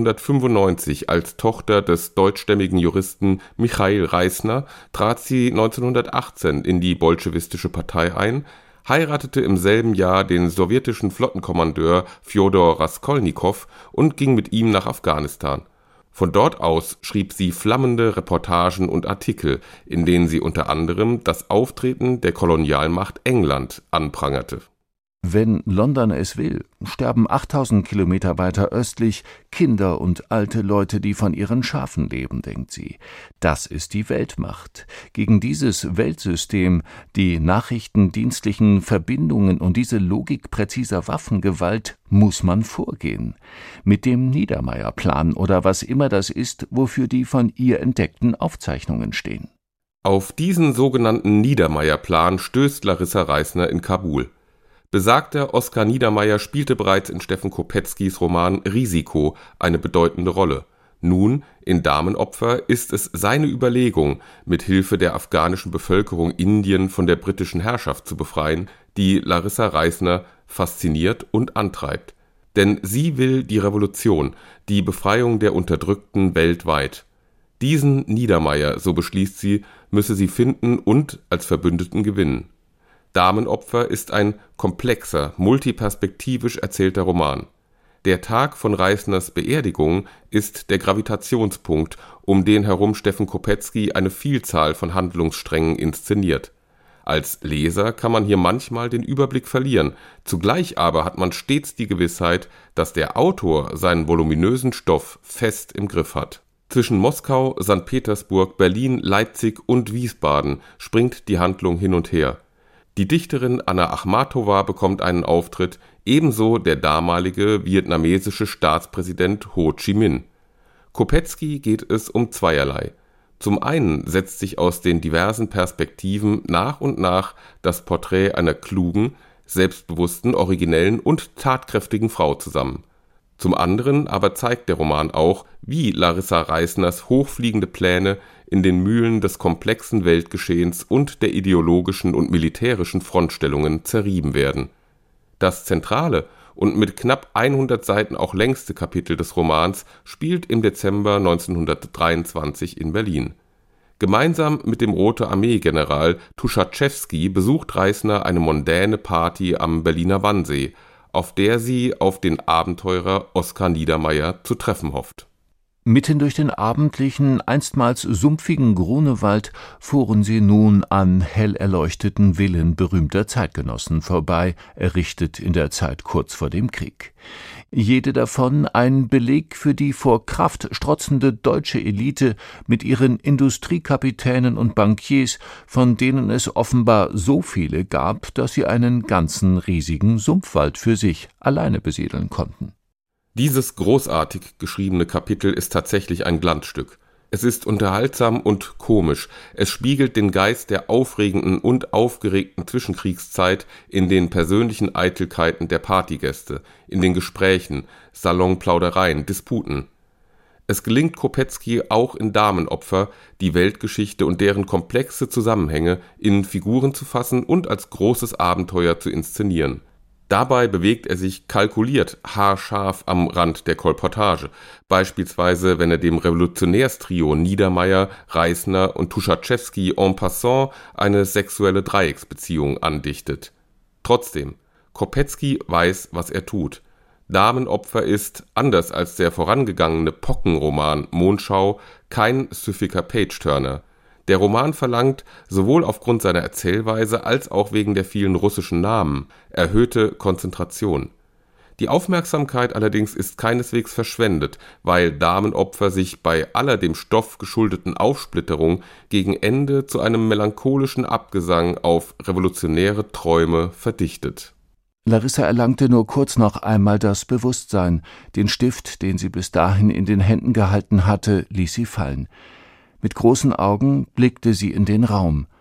1895 als Tochter des deutschstämmigen Juristen Michail Reisner, trat sie 1918 in die bolschewistische Partei ein, heiratete im selben Jahr den sowjetischen Flottenkommandeur Fjodor Raskolnikow und ging mit ihm nach Afghanistan. Von dort aus schrieb sie flammende Reportagen und Artikel, in denen sie unter anderem das Auftreten der Kolonialmacht England anprangerte. Wenn London es will, sterben 8000 Kilometer weiter östlich Kinder und alte Leute, die von ihren Schafen leben, denkt sie. Das ist die Weltmacht. Gegen dieses Weltsystem, die nachrichtendienstlichen Verbindungen und diese Logik präziser Waffengewalt muss man vorgehen. Mit dem Niedermeyer-Plan oder was immer das ist, wofür die von ihr entdeckten Aufzeichnungen stehen. Auf diesen sogenannten Niedermeyer-Plan stößt Larissa Reisner in Kabul. Besagter Oskar Niedermeyer spielte bereits in Steffen Kopetzkys Roman Risiko eine bedeutende Rolle. Nun, in Damenopfer, ist es seine Überlegung, mit Hilfe der afghanischen Bevölkerung Indien von der britischen Herrschaft zu befreien, die Larissa Reisner fasziniert und antreibt. Denn sie will die Revolution, die Befreiung der Unterdrückten weltweit. Diesen Niedermeyer, so beschließt sie, müsse sie finden und als Verbündeten gewinnen. Damenopfer ist ein komplexer, multiperspektivisch erzählter Roman. Der Tag von Reisners Beerdigung ist der Gravitationspunkt, um den herum Steffen Kopetzky eine Vielzahl von Handlungssträngen inszeniert. Als Leser kann man hier manchmal den Überblick verlieren, zugleich aber hat man stets die Gewissheit, dass der Autor seinen voluminösen Stoff fest im Griff hat. Zwischen Moskau, St. Petersburg, Berlin, Leipzig und Wiesbaden springt die Handlung hin und her. Die Dichterin Anna Akhmatova bekommt einen Auftritt, ebenso der damalige vietnamesische Staatspräsident Ho Chi Minh. Kopetzky geht es um zweierlei. Zum einen setzt sich aus den diversen Perspektiven nach und nach das Porträt einer klugen, selbstbewussten, originellen und tatkräftigen Frau zusammen. Zum anderen aber zeigt der Roman auch, wie Larissa Reisners hochfliegende Pläne in den Mühlen des komplexen Weltgeschehens und der ideologischen und militärischen Frontstellungen zerrieben werden. Das zentrale und mit knapp 100 Seiten auch längste Kapitel des Romans spielt im Dezember 1923 in Berlin. Gemeinsam mit dem Rote-Armee-General Tuschatschewski besucht Reisner eine mondäne Party am Berliner Wannsee, auf der sie auf den Abenteurer Oskar Niedermeyer zu treffen hofft. Mitten durch den abendlichen, einstmals sumpfigen Grunewald fuhren sie nun an hell erleuchteten Villen berühmter Zeitgenossen vorbei, errichtet in der Zeit kurz vor dem Krieg. Jede davon ein Beleg für die vor Kraft strotzende deutsche Elite mit ihren Industriekapitänen und Bankiers, von denen es offenbar so viele gab, dass sie einen ganzen riesigen Sumpfwald für sich alleine besiedeln konnten. Dieses großartig geschriebene Kapitel ist tatsächlich ein Glanzstück. Es ist unterhaltsam und komisch. Es spiegelt den Geist der aufregenden und aufgeregten Zwischenkriegszeit in den persönlichen Eitelkeiten der Partygäste, in den Gesprächen, Salonplaudereien, Disputen. Es gelingt Kopetzky auch in Damenopfer, die Weltgeschichte und deren komplexe Zusammenhänge in Figuren zu fassen und als großes Abenteuer zu inszenieren. Dabei bewegt er sich kalkuliert, haarscharf am Rand der Kolportage, beispielsweise wenn er dem Revolutionärstrio Niedermeyer, Reisner und Tuschatschewski en passant eine sexuelle Dreiecksbeziehung andichtet. Trotzdem, Kopetzky weiß, was er tut. Damenopfer ist, anders als der vorangegangene Pockenroman Mondschau, kein süffiger Page-Turner. Der Roman verlangt, sowohl aufgrund seiner Erzählweise als auch wegen der vielen russischen Namen, erhöhte Konzentration. Die Aufmerksamkeit allerdings ist keineswegs verschwendet, weil Damenopfer sich bei aller dem Stoff geschuldeten Aufsplitterung gegen Ende zu einem melancholischen Abgesang auf revolutionäre Träume verdichtet. Larissa erlangte nur kurz noch einmal das Bewusstsein. Den Stift, den sie bis dahin in den Händen gehalten hatte, ließ sie fallen. Mit großen Augen blickte sie in den Raum.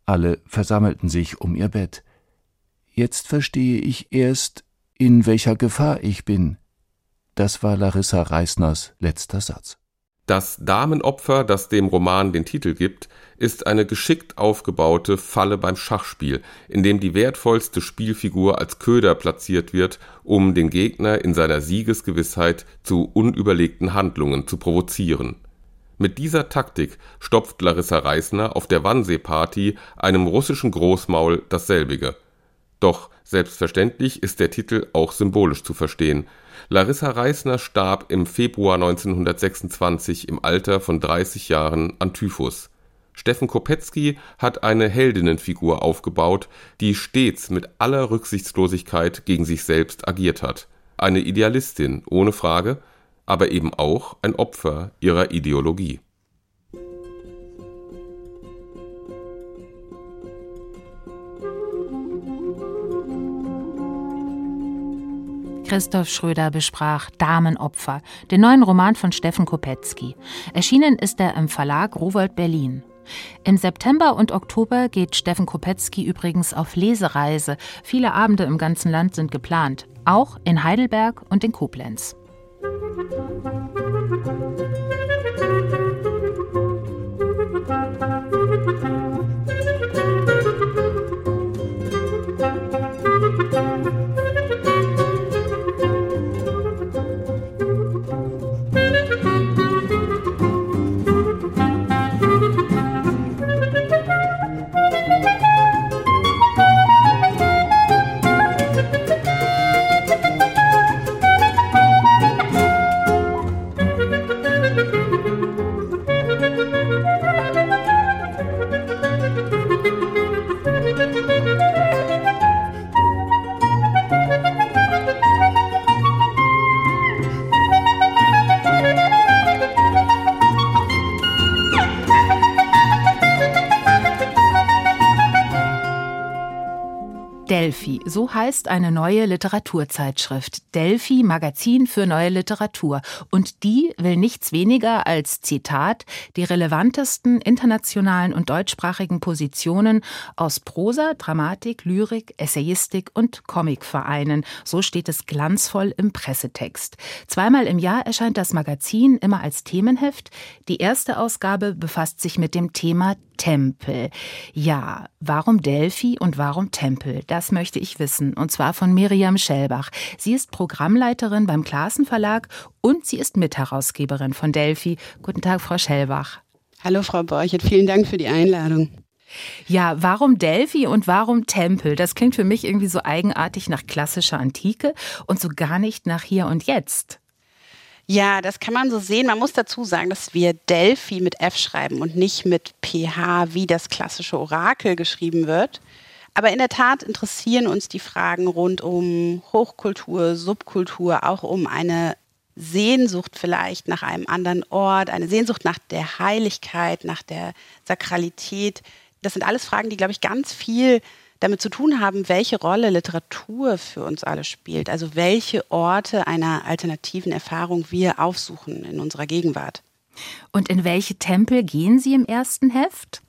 Alle versammelten sich um ihr Bett. »Jetzt verstehe ich erst, in welcher Gefahr ich bin.« Das war Larissa Reisners letzter Satz. Das Damenopfer, das dem Roman den Titel gibt, ist eine geschickt aufgebaute Falle beim Schachspiel, in dem die wertvollste Spielfigur als Köder platziert wird, um den Gegner in seiner Siegesgewissheit zu unüberlegten Handlungen zu provozieren. Mit dieser Taktik stopft Larissa Reisner auf der Wannsee-Party einem russischen Großmaul dasselbige. Doch selbstverständlich ist der Titel auch symbolisch zu verstehen. Larissa Reisner starb im Februar 1926 im Alter von 30 Jahren an Typhus. Steffen Kopetzky hat eine Heldinnenfigur aufgebaut, die stets mit aller Rücksichtslosigkeit gegen sich selbst agiert hat. Eine Idealistin, ohne Frage, aber eben auch ein Opfer ihrer Ideologie. Christoph Schröder besprach Damenopfer, den neuen Roman von Steffen Kopetzky. Erschienen ist er im Verlag Rowohlt Berlin. Im September und Oktober geht Steffen Kopetzky übrigens auf Lesereise. Viele Abende im ganzen Land sind geplant, auch in Heidelberg und in Koblenz. Delphi, so heißt eine neue Literaturzeitschrift. Delphi, Magazin für neue Literatur. Und die will nichts weniger als, Zitat, die relevantesten internationalen und deutschsprachigen Positionen aus Prosa, Dramatik, Lyrik, Essayistik und Comic vereinen. So steht es glanzvoll im Pressetext. Zweimal im Jahr erscheint das Magazin, immer als Themenheft. Die erste Ausgabe befasst sich mit dem Thema Tempel. Ja, warum Delphi und warum Tempel? Das möchte ich wissen, und zwar von Miriam Schellbach. Sie ist Programmleiterin beim Classen Verlag und sie ist Mitherausgeberin von Delphi. Guten Tag, Frau Schellbach. Hallo, Frau Borchert, vielen Dank für die Einladung. Ja, warum Delphi und warum Tempel? Das klingt für mich irgendwie so eigenartig nach klassischer Antike und so gar nicht nach Hier und Jetzt. Ja, das kann man so sehen. Man muss dazu sagen, dass wir Delphi mit F schreiben und nicht mit PH, wie das klassische Orakel geschrieben wird. Aber in der Tat interessieren uns die Fragen rund um Hochkultur, Subkultur, auch um eine Sehnsucht vielleicht nach einem anderen Ort, eine Sehnsucht nach der Heiligkeit, nach der Sakralität. Das sind alles Fragen, die, glaube ich, ganz viel damit zu tun haben, welche Rolle Literatur für uns alle spielt. Also welche Orte einer alternativen Erfahrung wir aufsuchen in unserer Gegenwart. Und in welche Tempel gehen Sie im ersten Heft?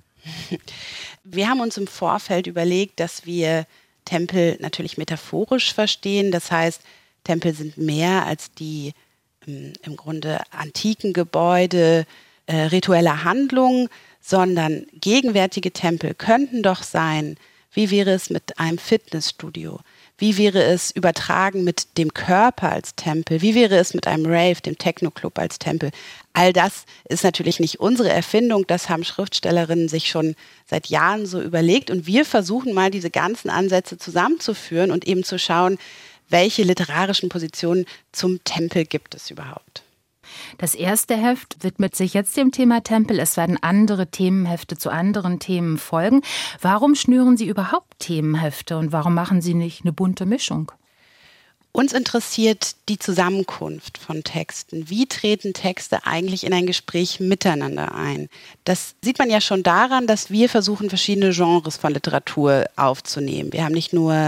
Wir haben uns im Vorfeld überlegt, dass wir Tempel natürlich metaphorisch verstehen. Das heißt, Tempel sind mehr als die im Grunde antiken Gebäude, rituelle Handlungen, sondern gegenwärtige Tempel könnten doch sein, wie wäre es mit einem Fitnessstudio? Wie wäre es übertragen mit dem Körper als Tempel? Wie wäre es mit einem Rave, dem Techno-Club als Tempel? All das ist natürlich nicht unsere Erfindung. Das haben Schriftstellerinnen sich schon seit Jahren so überlegt. Und wir versuchen mal, diese ganzen Ansätze zusammenzuführen und eben zu schauen, welche literarischen Positionen zum Tempel gibt es überhaupt. Das erste Heft widmet sich jetzt dem Thema Tempel. Es werden andere Themenhefte zu anderen Themen folgen. Warum schnüren Sie überhaupt Themenhefte und warum machen Sie nicht eine bunte Mischung? Uns interessiert die Zusammenkunft von Texten. Wie treten Texte eigentlich in ein Gespräch miteinander ein? Das sieht man ja schon daran, dass wir versuchen, verschiedene Genres von Literatur aufzunehmen. Wir haben nicht nur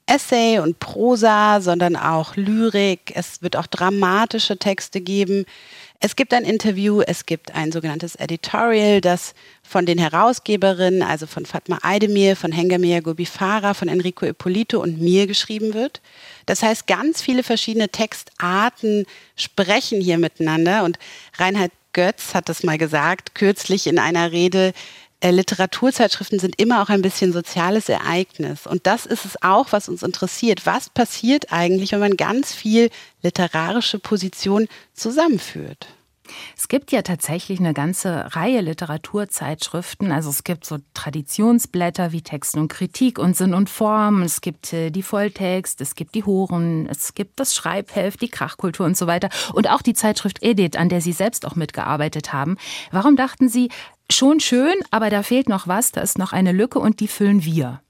Essay und Prosa, sondern auch Lyrik. Es wird auch dramatische Texte geben. Es gibt ein Interview, es gibt ein sogenanntes Editorial, das von den Herausgeberinnen, also von Fatma Aydemir, von Hengameh Yaghoubi Farah, von Enrico Ippolito und mir geschrieben wird. Das heißt, ganz viele verschiedene Textarten sprechen hier miteinander. Und Reinhard Götz hat das mal gesagt, kürzlich in einer Rede, Literaturzeitschriften sind immer auch ein bisschen soziales Ereignis. Und das ist es auch, was uns interessiert. Was passiert eigentlich, wenn man ganz viel literarische Position zusammenführt? Es gibt ja tatsächlich eine ganze Reihe Literaturzeitschriften. Also es gibt so Traditionsblätter wie Text und Kritik und Sinn und Form. Es gibt die Volltext, es gibt die Horen, es gibt das Schreibheft, die Krachkultur und so weiter. Und auch die Zeitschrift Edith, an der Sie selbst auch mitgearbeitet haben. Warum dachten Sie, schon schön, aber da fehlt noch was, da ist noch eine Lücke und die füllen wir?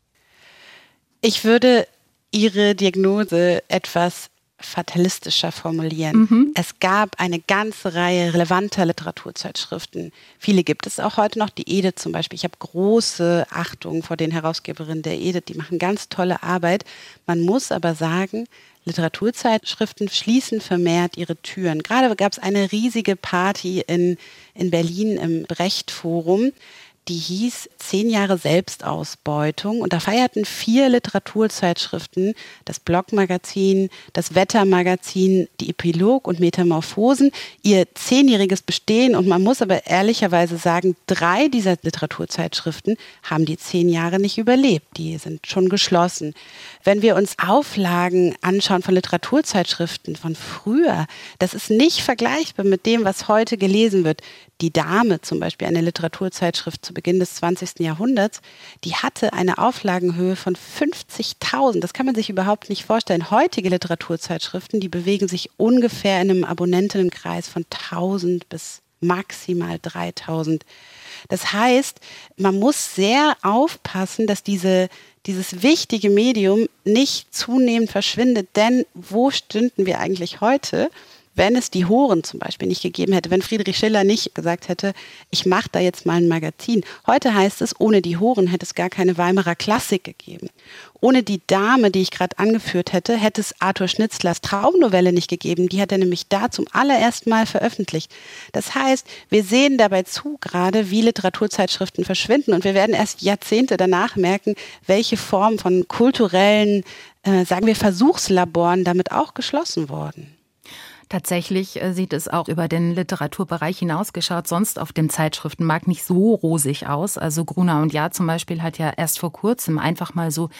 Ich würde Ihre Diagnose etwas fatalistischer formulieren. Es gab eine ganze Reihe relevanter Literaturzeitschriften. Viele gibt es auch heute noch. Die Edith zum Beispiel. Ich habe große Achtung vor den Herausgeberinnen der Edith. Die machen ganz tolle Arbeit. Man muss aber sagen, Literaturzeitschriften schließen vermehrt ihre Türen. Gerade gab es eine riesige Party in Berlin im Brecht-Forum. Die hieß 10 Jahre Selbstausbeutung und da feierten 4 Literaturzeitschriften, das Blog-Magazin, das Wetter-Magazin, die Epilog und Metamorphosen, ihr 10-jähriges Bestehen und man muss aber ehrlicherweise sagen, 3 dieser Literaturzeitschriften haben die 10 Jahre nicht überlebt, die sind schon geschlossen. Wenn wir uns Auflagen anschauen von Literaturzeitschriften von früher, das ist nicht vergleichbar mit dem, was heute gelesen wird. Die Dame zum Beispiel, eine Literaturzeitschrift zu Beginn des 20. Jahrhunderts, die hatte eine Auflagenhöhe von 50.000. Das kann man sich überhaupt nicht vorstellen. Heutige Literaturzeitschriften, die bewegen sich ungefähr in einem Abonnentenkreis von 1.000 bis maximal 3.000. Das heißt, man muss sehr aufpassen, dass dieses wichtige Medium nicht zunehmend verschwindet. Denn wo stünden wir eigentlich heute, wenn es die Horen zum Beispiel nicht gegeben hätte, wenn Friedrich Schiller nicht gesagt hätte, ich mache da jetzt mal ein Magazin. Heute heißt es, ohne die Horen hätte es gar keine Weimarer Klassik gegeben. Ohne die Dame, die ich gerade angeführt hätte, hätte es Arthur Schnitzlers Traumnovelle nicht gegeben. Die hat er nämlich da zum allerersten Mal veröffentlicht. Das heißt, wir sehen dabei zu gerade, wie Literaturzeitschriften verschwinden und wir werden erst Jahrzehnte danach merken, welche Form von kulturellen, sagen wir Versuchslaboren damit auch geschlossen wurden. Tatsächlich sieht es auch über den Literaturbereich hinausgeschaut sonst auf dem Zeitschriftenmarkt nicht so rosig aus. Also Gruner und Jahr zum Beispiel hat ja erst vor kurzem einfach mal so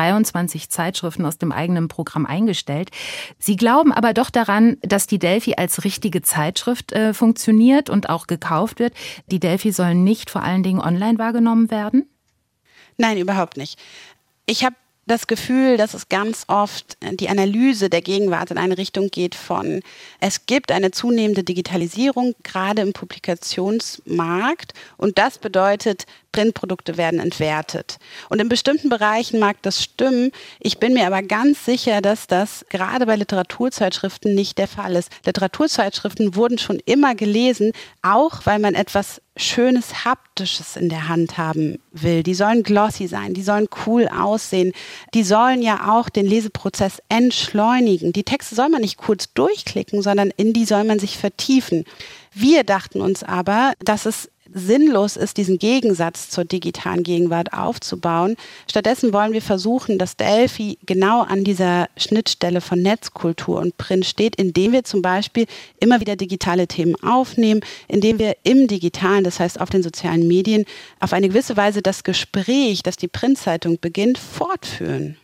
23 Zeitschriften aus dem eigenen Programm eingestellt. Sie glauben aber doch daran, dass die Delphi als richtige Zeitschrift funktioniert und auch gekauft wird. Die Delphi sollen nicht vor allen Dingen online wahrgenommen werden? Nein, überhaupt nicht. Ich habe das Gefühl, dass es ganz oft die Analyse der Gegenwart in eine Richtung geht von, es gibt eine zunehmende Digitalisierung, gerade im Publikationsmarkt und das bedeutet, Printprodukte werden entwertet. Und in bestimmten Bereichen mag das stimmen. Ich bin mir aber ganz sicher, dass das gerade bei Literaturzeitschriften nicht der Fall ist. Literaturzeitschriften wurden schon immer gelesen, auch weil man etwas Schönes, Haptisches in der Hand haben will. Die sollen glossy sein, die sollen cool aussehen, die sollen ja auch den Leseprozess entschleunigen. Die Texte soll man nicht kurz durchklicken, sondern in die soll man sich vertiefen. Wir dachten uns aber, dass es sinnlos ist, diesen Gegensatz zur digitalen Gegenwart aufzubauen. Stattdessen wollen wir versuchen, dass Delphi genau an dieser Schnittstelle von Netzkultur und Print steht, indem wir zum Beispiel immer wieder digitale Themen aufnehmen, indem wir im Digitalen, das heißt auf den sozialen Medien, auf eine gewisse Weise das Gespräch, das die Printzeitung beginnt, fortführen.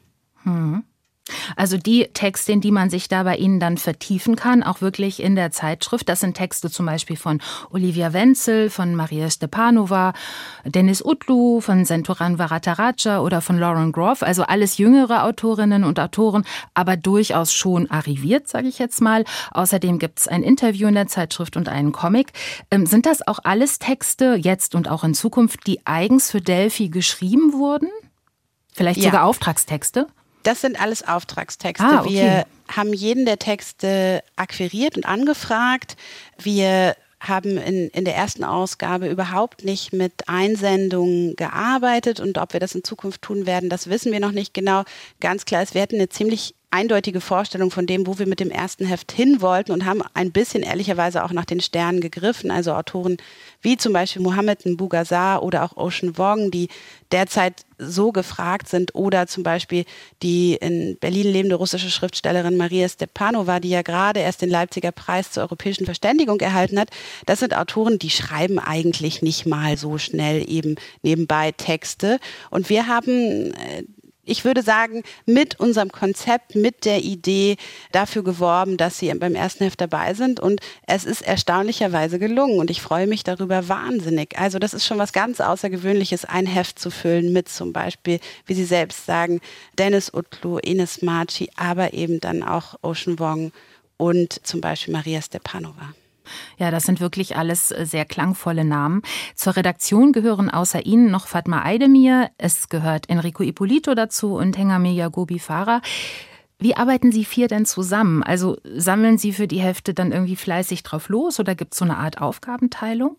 Also die Texte, in die man sich da bei Ihnen dann vertiefen kann, auch wirklich in der Zeitschrift, das sind Texte zum Beispiel von Olivia Wenzel, von Maria Stepanova, Denis Utlu, von Senturan Varadaraja oder von Lauren Groff, also alles jüngere Autorinnen und Autoren, aber durchaus schon arriviert, sage ich jetzt mal. Außerdem gibt es ein Interview in der Zeitschrift und einen Comic. Sind das auch alles Texte, jetzt und auch in Zukunft, die eigens für Delphi geschrieben wurden? Vielleicht sogar Auftragstexte? Das sind alles Auftragstexte. Okay. Wir haben jeden der Texte akquiriert und angefragt. Wir haben in der ersten Ausgabe überhaupt nicht mit Einsendungen gearbeitet und ob wir das in Zukunft tun werden, das wissen wir noch nicht genau. Ganz klar ist, wir hatten eine ziemlich eindeutige Vorstellung von dem, wo wir mit dem ersten Heft hin wollten und haben ein bisschen ehrlicherweise auch nach den Sternen gegriffen. Also Autoren wie zum Beispiel Mohammed Mbougazzar oder auch Ocean Vuong, die derzeit so gefragt sind, oder zum Beispiel die in Berlin lebende russische Schriftstellerin Maria Stepanova, die ja gerade erst den Leipziger Preis zur europäischen Verständigung erhalten hat. Das sind Autoren, die schreiben eigentlich nicht mal so schnell eben nebenbei Texte. Und wir haben ich würde sagen, mit unserem Konzept, mit der Idee dafür geworben, dass sie beim ersten Heft dabei sind. Und es ist erstaunlicherweise gelungen. Und ich freue mich darüber wahnsinnig. Also das ist schon was ganz Außergewöhnliches, ein Heft zu füllen mit zum Beispiel, wie Sie selbst sagen, Dennis Utlu, Enis Marci, aber eben dann auch Ocean Vuong und zum Beispiel Maria Stepanova. Ja, das sind wirklich alles sehr klangvolle Namen. Zur Redaktion gehören außer Ihnen noch Fatma Aydemir, es gehört Enrico Ippolito dazu und Hengame Yaghoubi Farah. Wie arbeiten Sie vier denn zusammen? Also sammeln Sie für die Hefte dann irgendwie fleißig drauf los oder gibt es so eine Art Aufgabenteilung?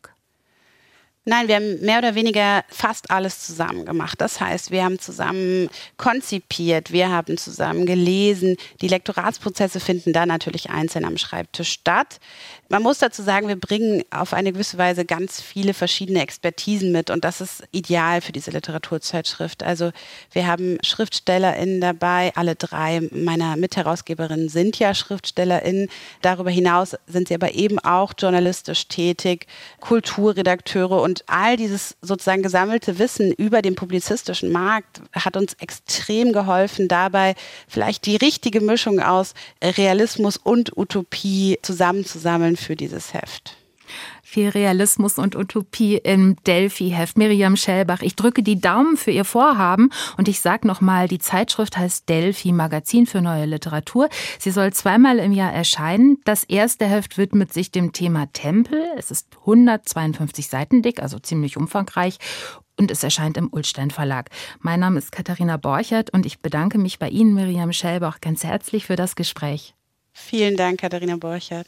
Nein, wir haben mehr oder weniger fast alles zusammen gemacht. Das heißt, wir haben zusammen konzipiert, wir haben zusammen gelesen. Die Lektoratsprozesse finden da natürlich einzeln am Schreibtisch statt. Man muss dazu sagen, wir bringen auf eine gewisse Weise ganz viele verschiedene Expertisen mit und das ist ideal für diese Literaturzeitschrift. Also wir haben SchriftstellerInnen dabei, alle drei meiner Mitherausgeberinnen sind ja SchriftstellerInnen. Darüber hinaus sind sie aber eben auch journalistisch tätig, Kulturredakteure und all dieses sozusagen gesammelte Wissen über den publizistischen Markt hat uns extrem geholfen, dabei vielleicht die richtige Mischung aus Realismus und Utopie zusammenzusammeln für dieses Heft. Viel Realismus und Utopie im Delphi-Heft. Miriam Schellbach, ich drücke die Daumen für Ihr Vorhaben und ich sage nochmal, die Zeitschrift heißt Delphi, Magazin für neue Literatur. Sie soll 2-mal im Jahr erscheinen. Das erste Heft widmet sich dem Thema Tempel. Es ist 152 Seiten dick, also ziemlich umfangreich. Und es erscheint im Ullstein Verlag. Mein Name ist Katharina Borchert und ich bedanke mich bei Ihnen, Miriam Schellbach, ganz herzlich für das Gespräch. Vielen Dank, Katharina Borchert.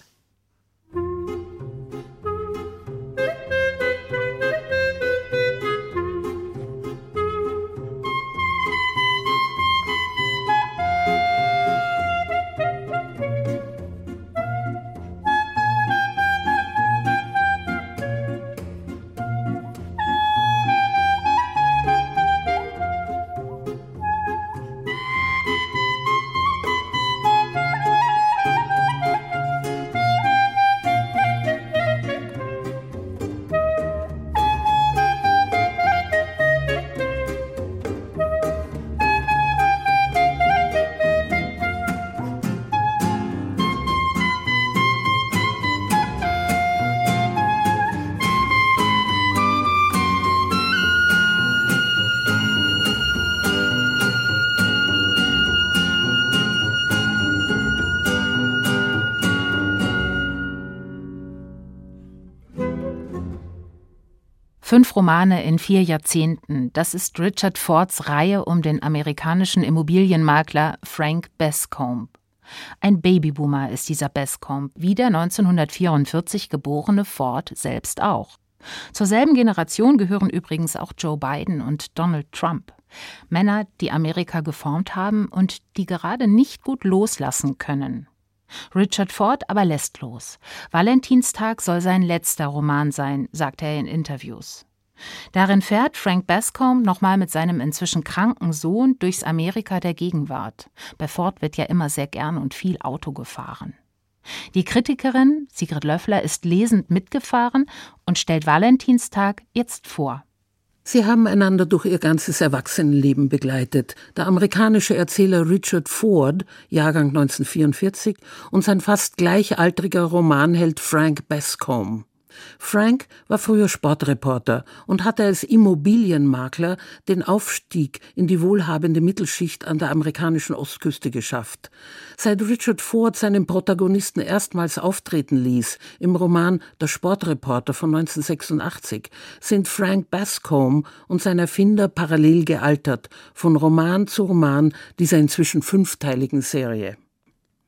Fünf Romane in 4 Jahrzehnten. Das ist Richard Fords Reihe um den amerikanischen Immobilienmakler Frank Bascombe. Ein Babyboomer ist dieser Bascombe, wie der 1944 geborene Ford selbst auch. Zur selben Generation gehören übrigens auch Joe Biden und Donald Trump. Männer, die Amerika geformt haben und die gerade nicht gut loslassen können. Richard Ford aber lässt los. Valentinstag soll sein letzter Roman sein, sagt er in Interviews. Darin fährt Frank Bascombe nochmal mit seinem inzwischen kranken Sohn durchs Amerika der Gegenwart. Bei Ford wird ja immer sehr gern und viel Auto gefahren. Die Kritikerin Sigrid Löffler ist lesend mitgefahren und stellt Valentinstag jetzt vor. Sie haben einander durch ihr ganzes Erwachsenenleben begleitet. Der amerikanische Erzähler Richard Ford, Jahrgang 1944, und sein fast gleichaltriger Romanheld Frank Bascombe. Frank war früher Sportreporter und hatte als Immobilienmakler den Aufstieg in die wohlhabende Mittelschicht an der amerikanischen Ostküste geschafft. Seit Richard Ford seinen Protagonisten erstmals auftreten ließ, im Roman Der Sportreporter von 1986, sind Frank Bascombe und sein Erfinder parallel gealtert, von Roman zu Roman dieser inzwischen 5-teiligen Serie.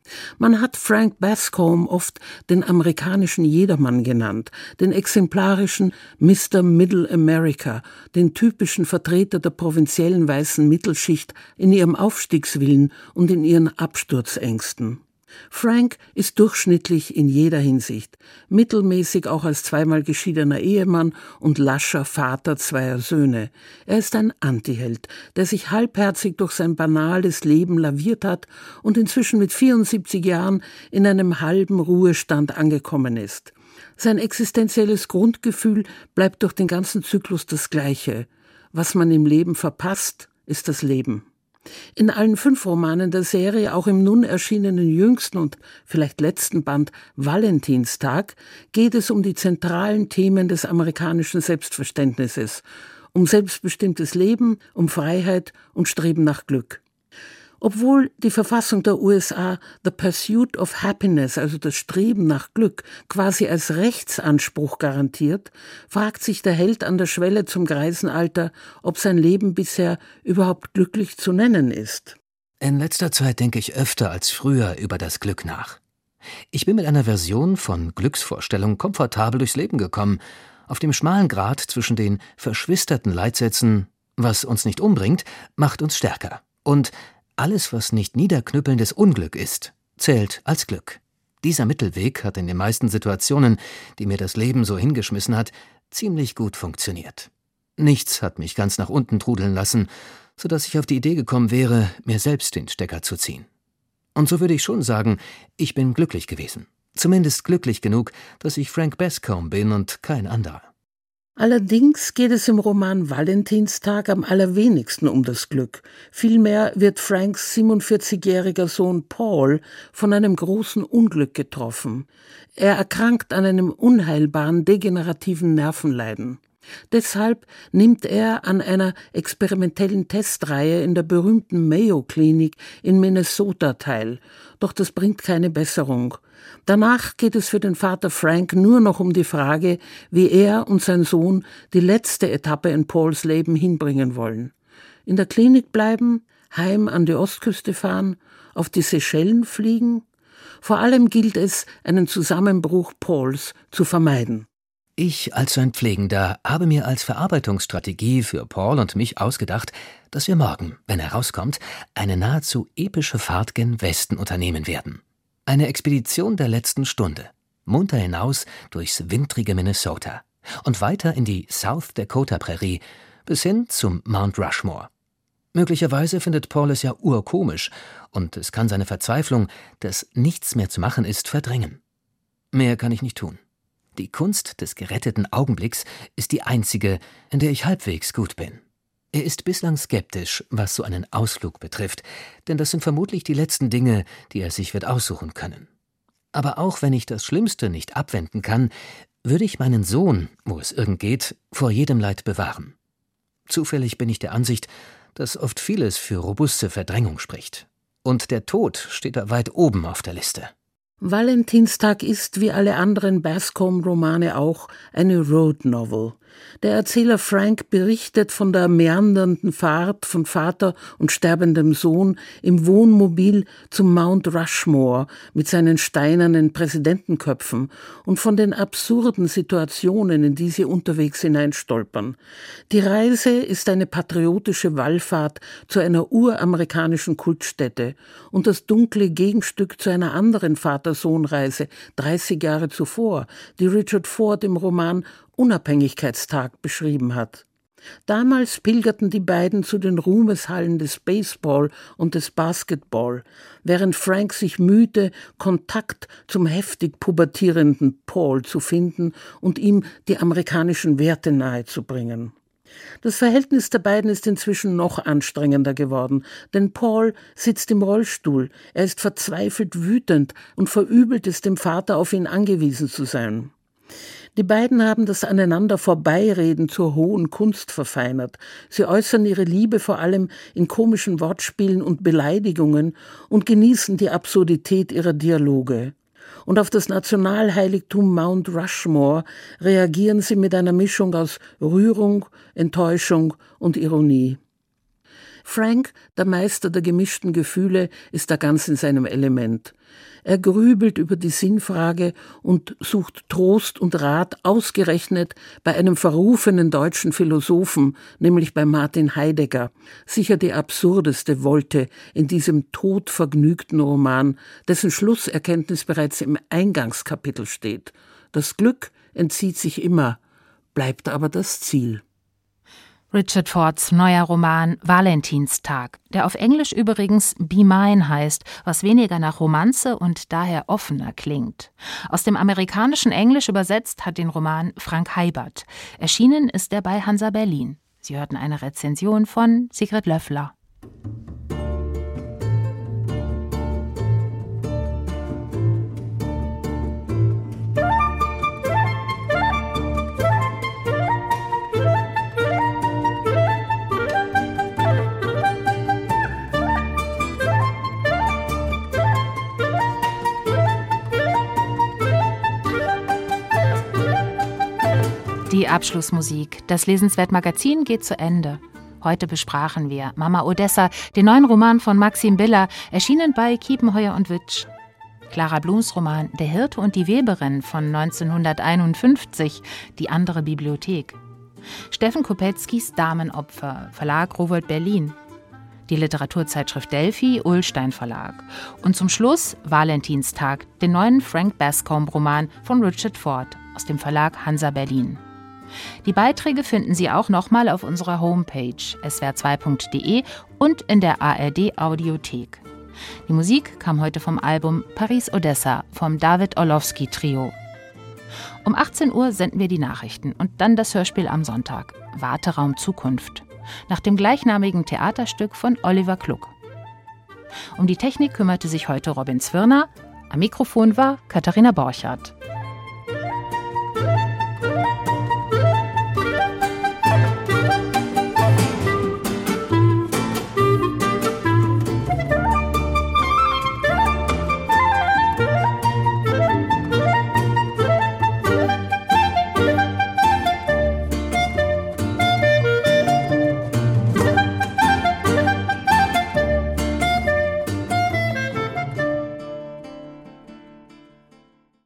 Man hat Frank Bascom oft den amerikanischen Jedermann genannt, den exemplarischen Mr. Middle America, den typischen Vertreter der provinziellen weißen Mittelschicht in ihrem Aufstiegswillen und in ihren Absturzängsten. Frank ist durchschnittlich in jeder Hinsicht, mittelmäßig auch als zweimal geschiedener Ehemann und lascher Vater zweier Söhne. Er ist ein Antiheld, der sich halbherzig durch sein banales Leben laviert hat und inzwischen mit 74 Jahren in einem halben Ruhestand angekommen ist. Sein existenzielles Grundgefühl bleibt durch den ganzen Zyklus das gleiche. Was man im Leben verpasst, ist das Leben. In allen 5 Romanen der Serie, auch im nun erschienenen jüngsten und vielleicht letzten Band Valentinstag, geht es um die zentralen Themen des amerikanischen Selbstverständnisses, um selbstbestimmtes Leben, um Freiheit und Streben nach Glück. Obwohl die Verfassung der USA The Pursuit of Happiness, also das Streben nach Glück, quasi als Rechtsanspruch garantiert, fragt sich der Held an der Schwelle zum Greisenalter, ob sein Leben bisher überhaupt glücklich zu nennen ist. In letzter Zeit denke ich öfter als früher über das Glück nach. Ich bin mit einer Version von Glücksvorstellung komfortabel durchs Leben gekommen, auf dem schmalen Grat zwischen den verschwisterten Leitsätzen, was uns nicht umbringt, macht uns stärker, und alles, was nicht niederknüppelndes Unglück ist, zählt als Glück. Dieser Mittelweg hat in den meisten Situationen, die mir das Leben so hingeschmissen hat, ziemlich gut funktioniert. Nichts hat mich ganz nach unten trudeln lassen, sodass ich auf die Idee gekommen wäre, mir selbst den Stecker zu ziehen. Und so würde ich schon sagen, ich bin glücklich gewesen. Zumindest glücklich genug, dass ich Frank Bascom bin und kein anderer. Allerdings geht es im Roman Valentinstag am allerwenigsten um das Glück. Vielmehr wird Franks 47-jähriger Sohn Paul von einem großen Unglück getroffen. Er erkrankt an einem unheilbaren degenerativen Nervenleiden. Deshalb nimmt er an einer experimentellen Testreihe in der berühmten Mayo-Klinik in Minnesota teil. Doch das bringt keine Besserung. Danach geht es für den Vater Frank nur noch um die Frage, wie er und sein Sohn die letzte Etappe in Pauls Leben hinbringen wollen. In der Klinik bleiben, heim an die Ostküste fahren, auf die Seychellen fliegen? Vor allem gilt es, einen Zusammenbruch Pauls zu vermeiden. Ich als sein Pflegender habe mir als Verarbeitungsstrategie für Paul und mich ausgedacht, dass wir morgen, wenn er rauskommt, eine nahezu epische Fahrt gen Westen unternehmen werden. Eine Expedition der letzten Stunde, munter hinaus durchs wintrige Minnesota und weiter in die South Dakota Prärie bis hin zum Mount Rushmore. Möglicherweise findet Paul es ja urkomisch und es kann seine Verzweiflung, dass nichts mehr zu machen ist, verdrängen. Mehr kann ich nicht tun. Die Kunst des geretteten Augenblicks ist die einzige, in der ich halbwegs gut bin. Er ist bislang skeptisch, was so einen Ausflug betrifft, denn das sind vermutlich die letzten Dinge, die er sich wird aussuchen können. Aber auch wenn ich das Schlimmste nicht abwenden kann, würde ich meinen Sohn, wo es irgend geht, vor jedem Leid bewahren. Zufällig bin ich der Ansicht, dass oft vieles für robuste Verdrängung spricht. Und der Tod steht da weit oben auf der Liste. Valentinstag ist, wie alle anderen Bascom-Romane auch, eine Road Novel. Der Erzähler Frank berichtet von der meandernden Fahrt von Vater und sterbendem Sohn im Wohnmobil zum Mount Rushmore mit seinen steinernen Präsidentenköpfen und von den absurden Situationen, in die sie unterwegs hineinstolpern. Die Reise ist eine patriotische Wallfahrt zu einer uramerikanischen Kultstätte und das dunkle Gegenstück zu einer anderen Vater-Sohn-Reise 30 Jahre zuvor, die Richard Ford im Roman Unabhängigkeitstag beschrieben hat. Damals pilgerten die beiden zu den Ruhmeshallen des Baseball und des Basketball, während Frank sich mühte, Kontakt zum heftig pubertierenden Paul zu finden und ihm die amerikanischen Werte nahezubringen. Das Verhältnis der beiden ist inzwischen noch anstrengender geworden, denn Paul sitzt im Rollstuhl, er ist verzweifelt wütend und verübelt es dem Vater, auf ihn angewiesen zu sein. Die beiden haben das Aneinander-Vorbeireden zur hohen Kunst verfeinert. Sie äußern ihre Liebe vor allem in komischen Wortspielen und Beleidigungen und genießen die Absurdität ihrer Dialoge. Und auf das Nationalheiligtum Mount Rushmore reagieren sie mit einer Mischung aus Rührung, Enttäuschung und Ironie. Frank, der Meister der gemischten Gefühle, ist da ganz in seinem Element. Er grübelt über die Sinnfrage und sucht Trost und Rat ausgerechnet bei einem verrufenen deutschen Philosophen, nämlich bei Martin Heidegger. Sicher die absurdeste Wolte in diesem todvergnügten Roman, dessen Schlusserkenntnis bereits im Eingangskapitel steht. Das Glück entzieht sich immer, bleibt aber das Ziel. Richard Fords neuer Roman Valentinstag, der auf Englisch übrigens Be Mine heißt, was weniger nach Romanze und daher offener klingt. Aus dem amerikanischen Englisch übersetzt hat den Roman Frank Heibert. Erschienen ist er bei Hansa Berlin. Sie hörten eine Rezension von Sigrid Löffler. Die Abschlussmusik. Das Lesenswert-Magazin geht zu Ende. Heute besprachen wir Mama Odessa, den neuen Roman von Maxim Biller, erschienen bei Kiepenheuer und Witsch. Clara Blums Roman Der Hirte und die Weberin von 1951, Die andere Bibliothek. Steffen Kopetzkys Damenopfer, Verlag Rowohlt Berlin. Die Literaturzeitschrift Delphi, Ullstein Verlag. Und zum Schluss Valentinstag, den neuen Frank Bascombe-Roman von Richard Ford aus dem Verlag Hansa Berlin. Die Beiträge finden Sie auch nochmal auf unserer Homepage swr2.de und in der ARD-Audiothek. Die Musik kam heute vom Album Paris-Odessa vom David Orlowski Trio. Um 18 Uhr senden wir die Nachrichten und dann das Hörspiel am Sonntag, Warteraum Zukunft, nach dem gleichnamigen Theaterstück von Oliver Kluck. Um die Technik kümmerte sich heute Robin Zwirner, am Mikrofon war Katharina Borchardt.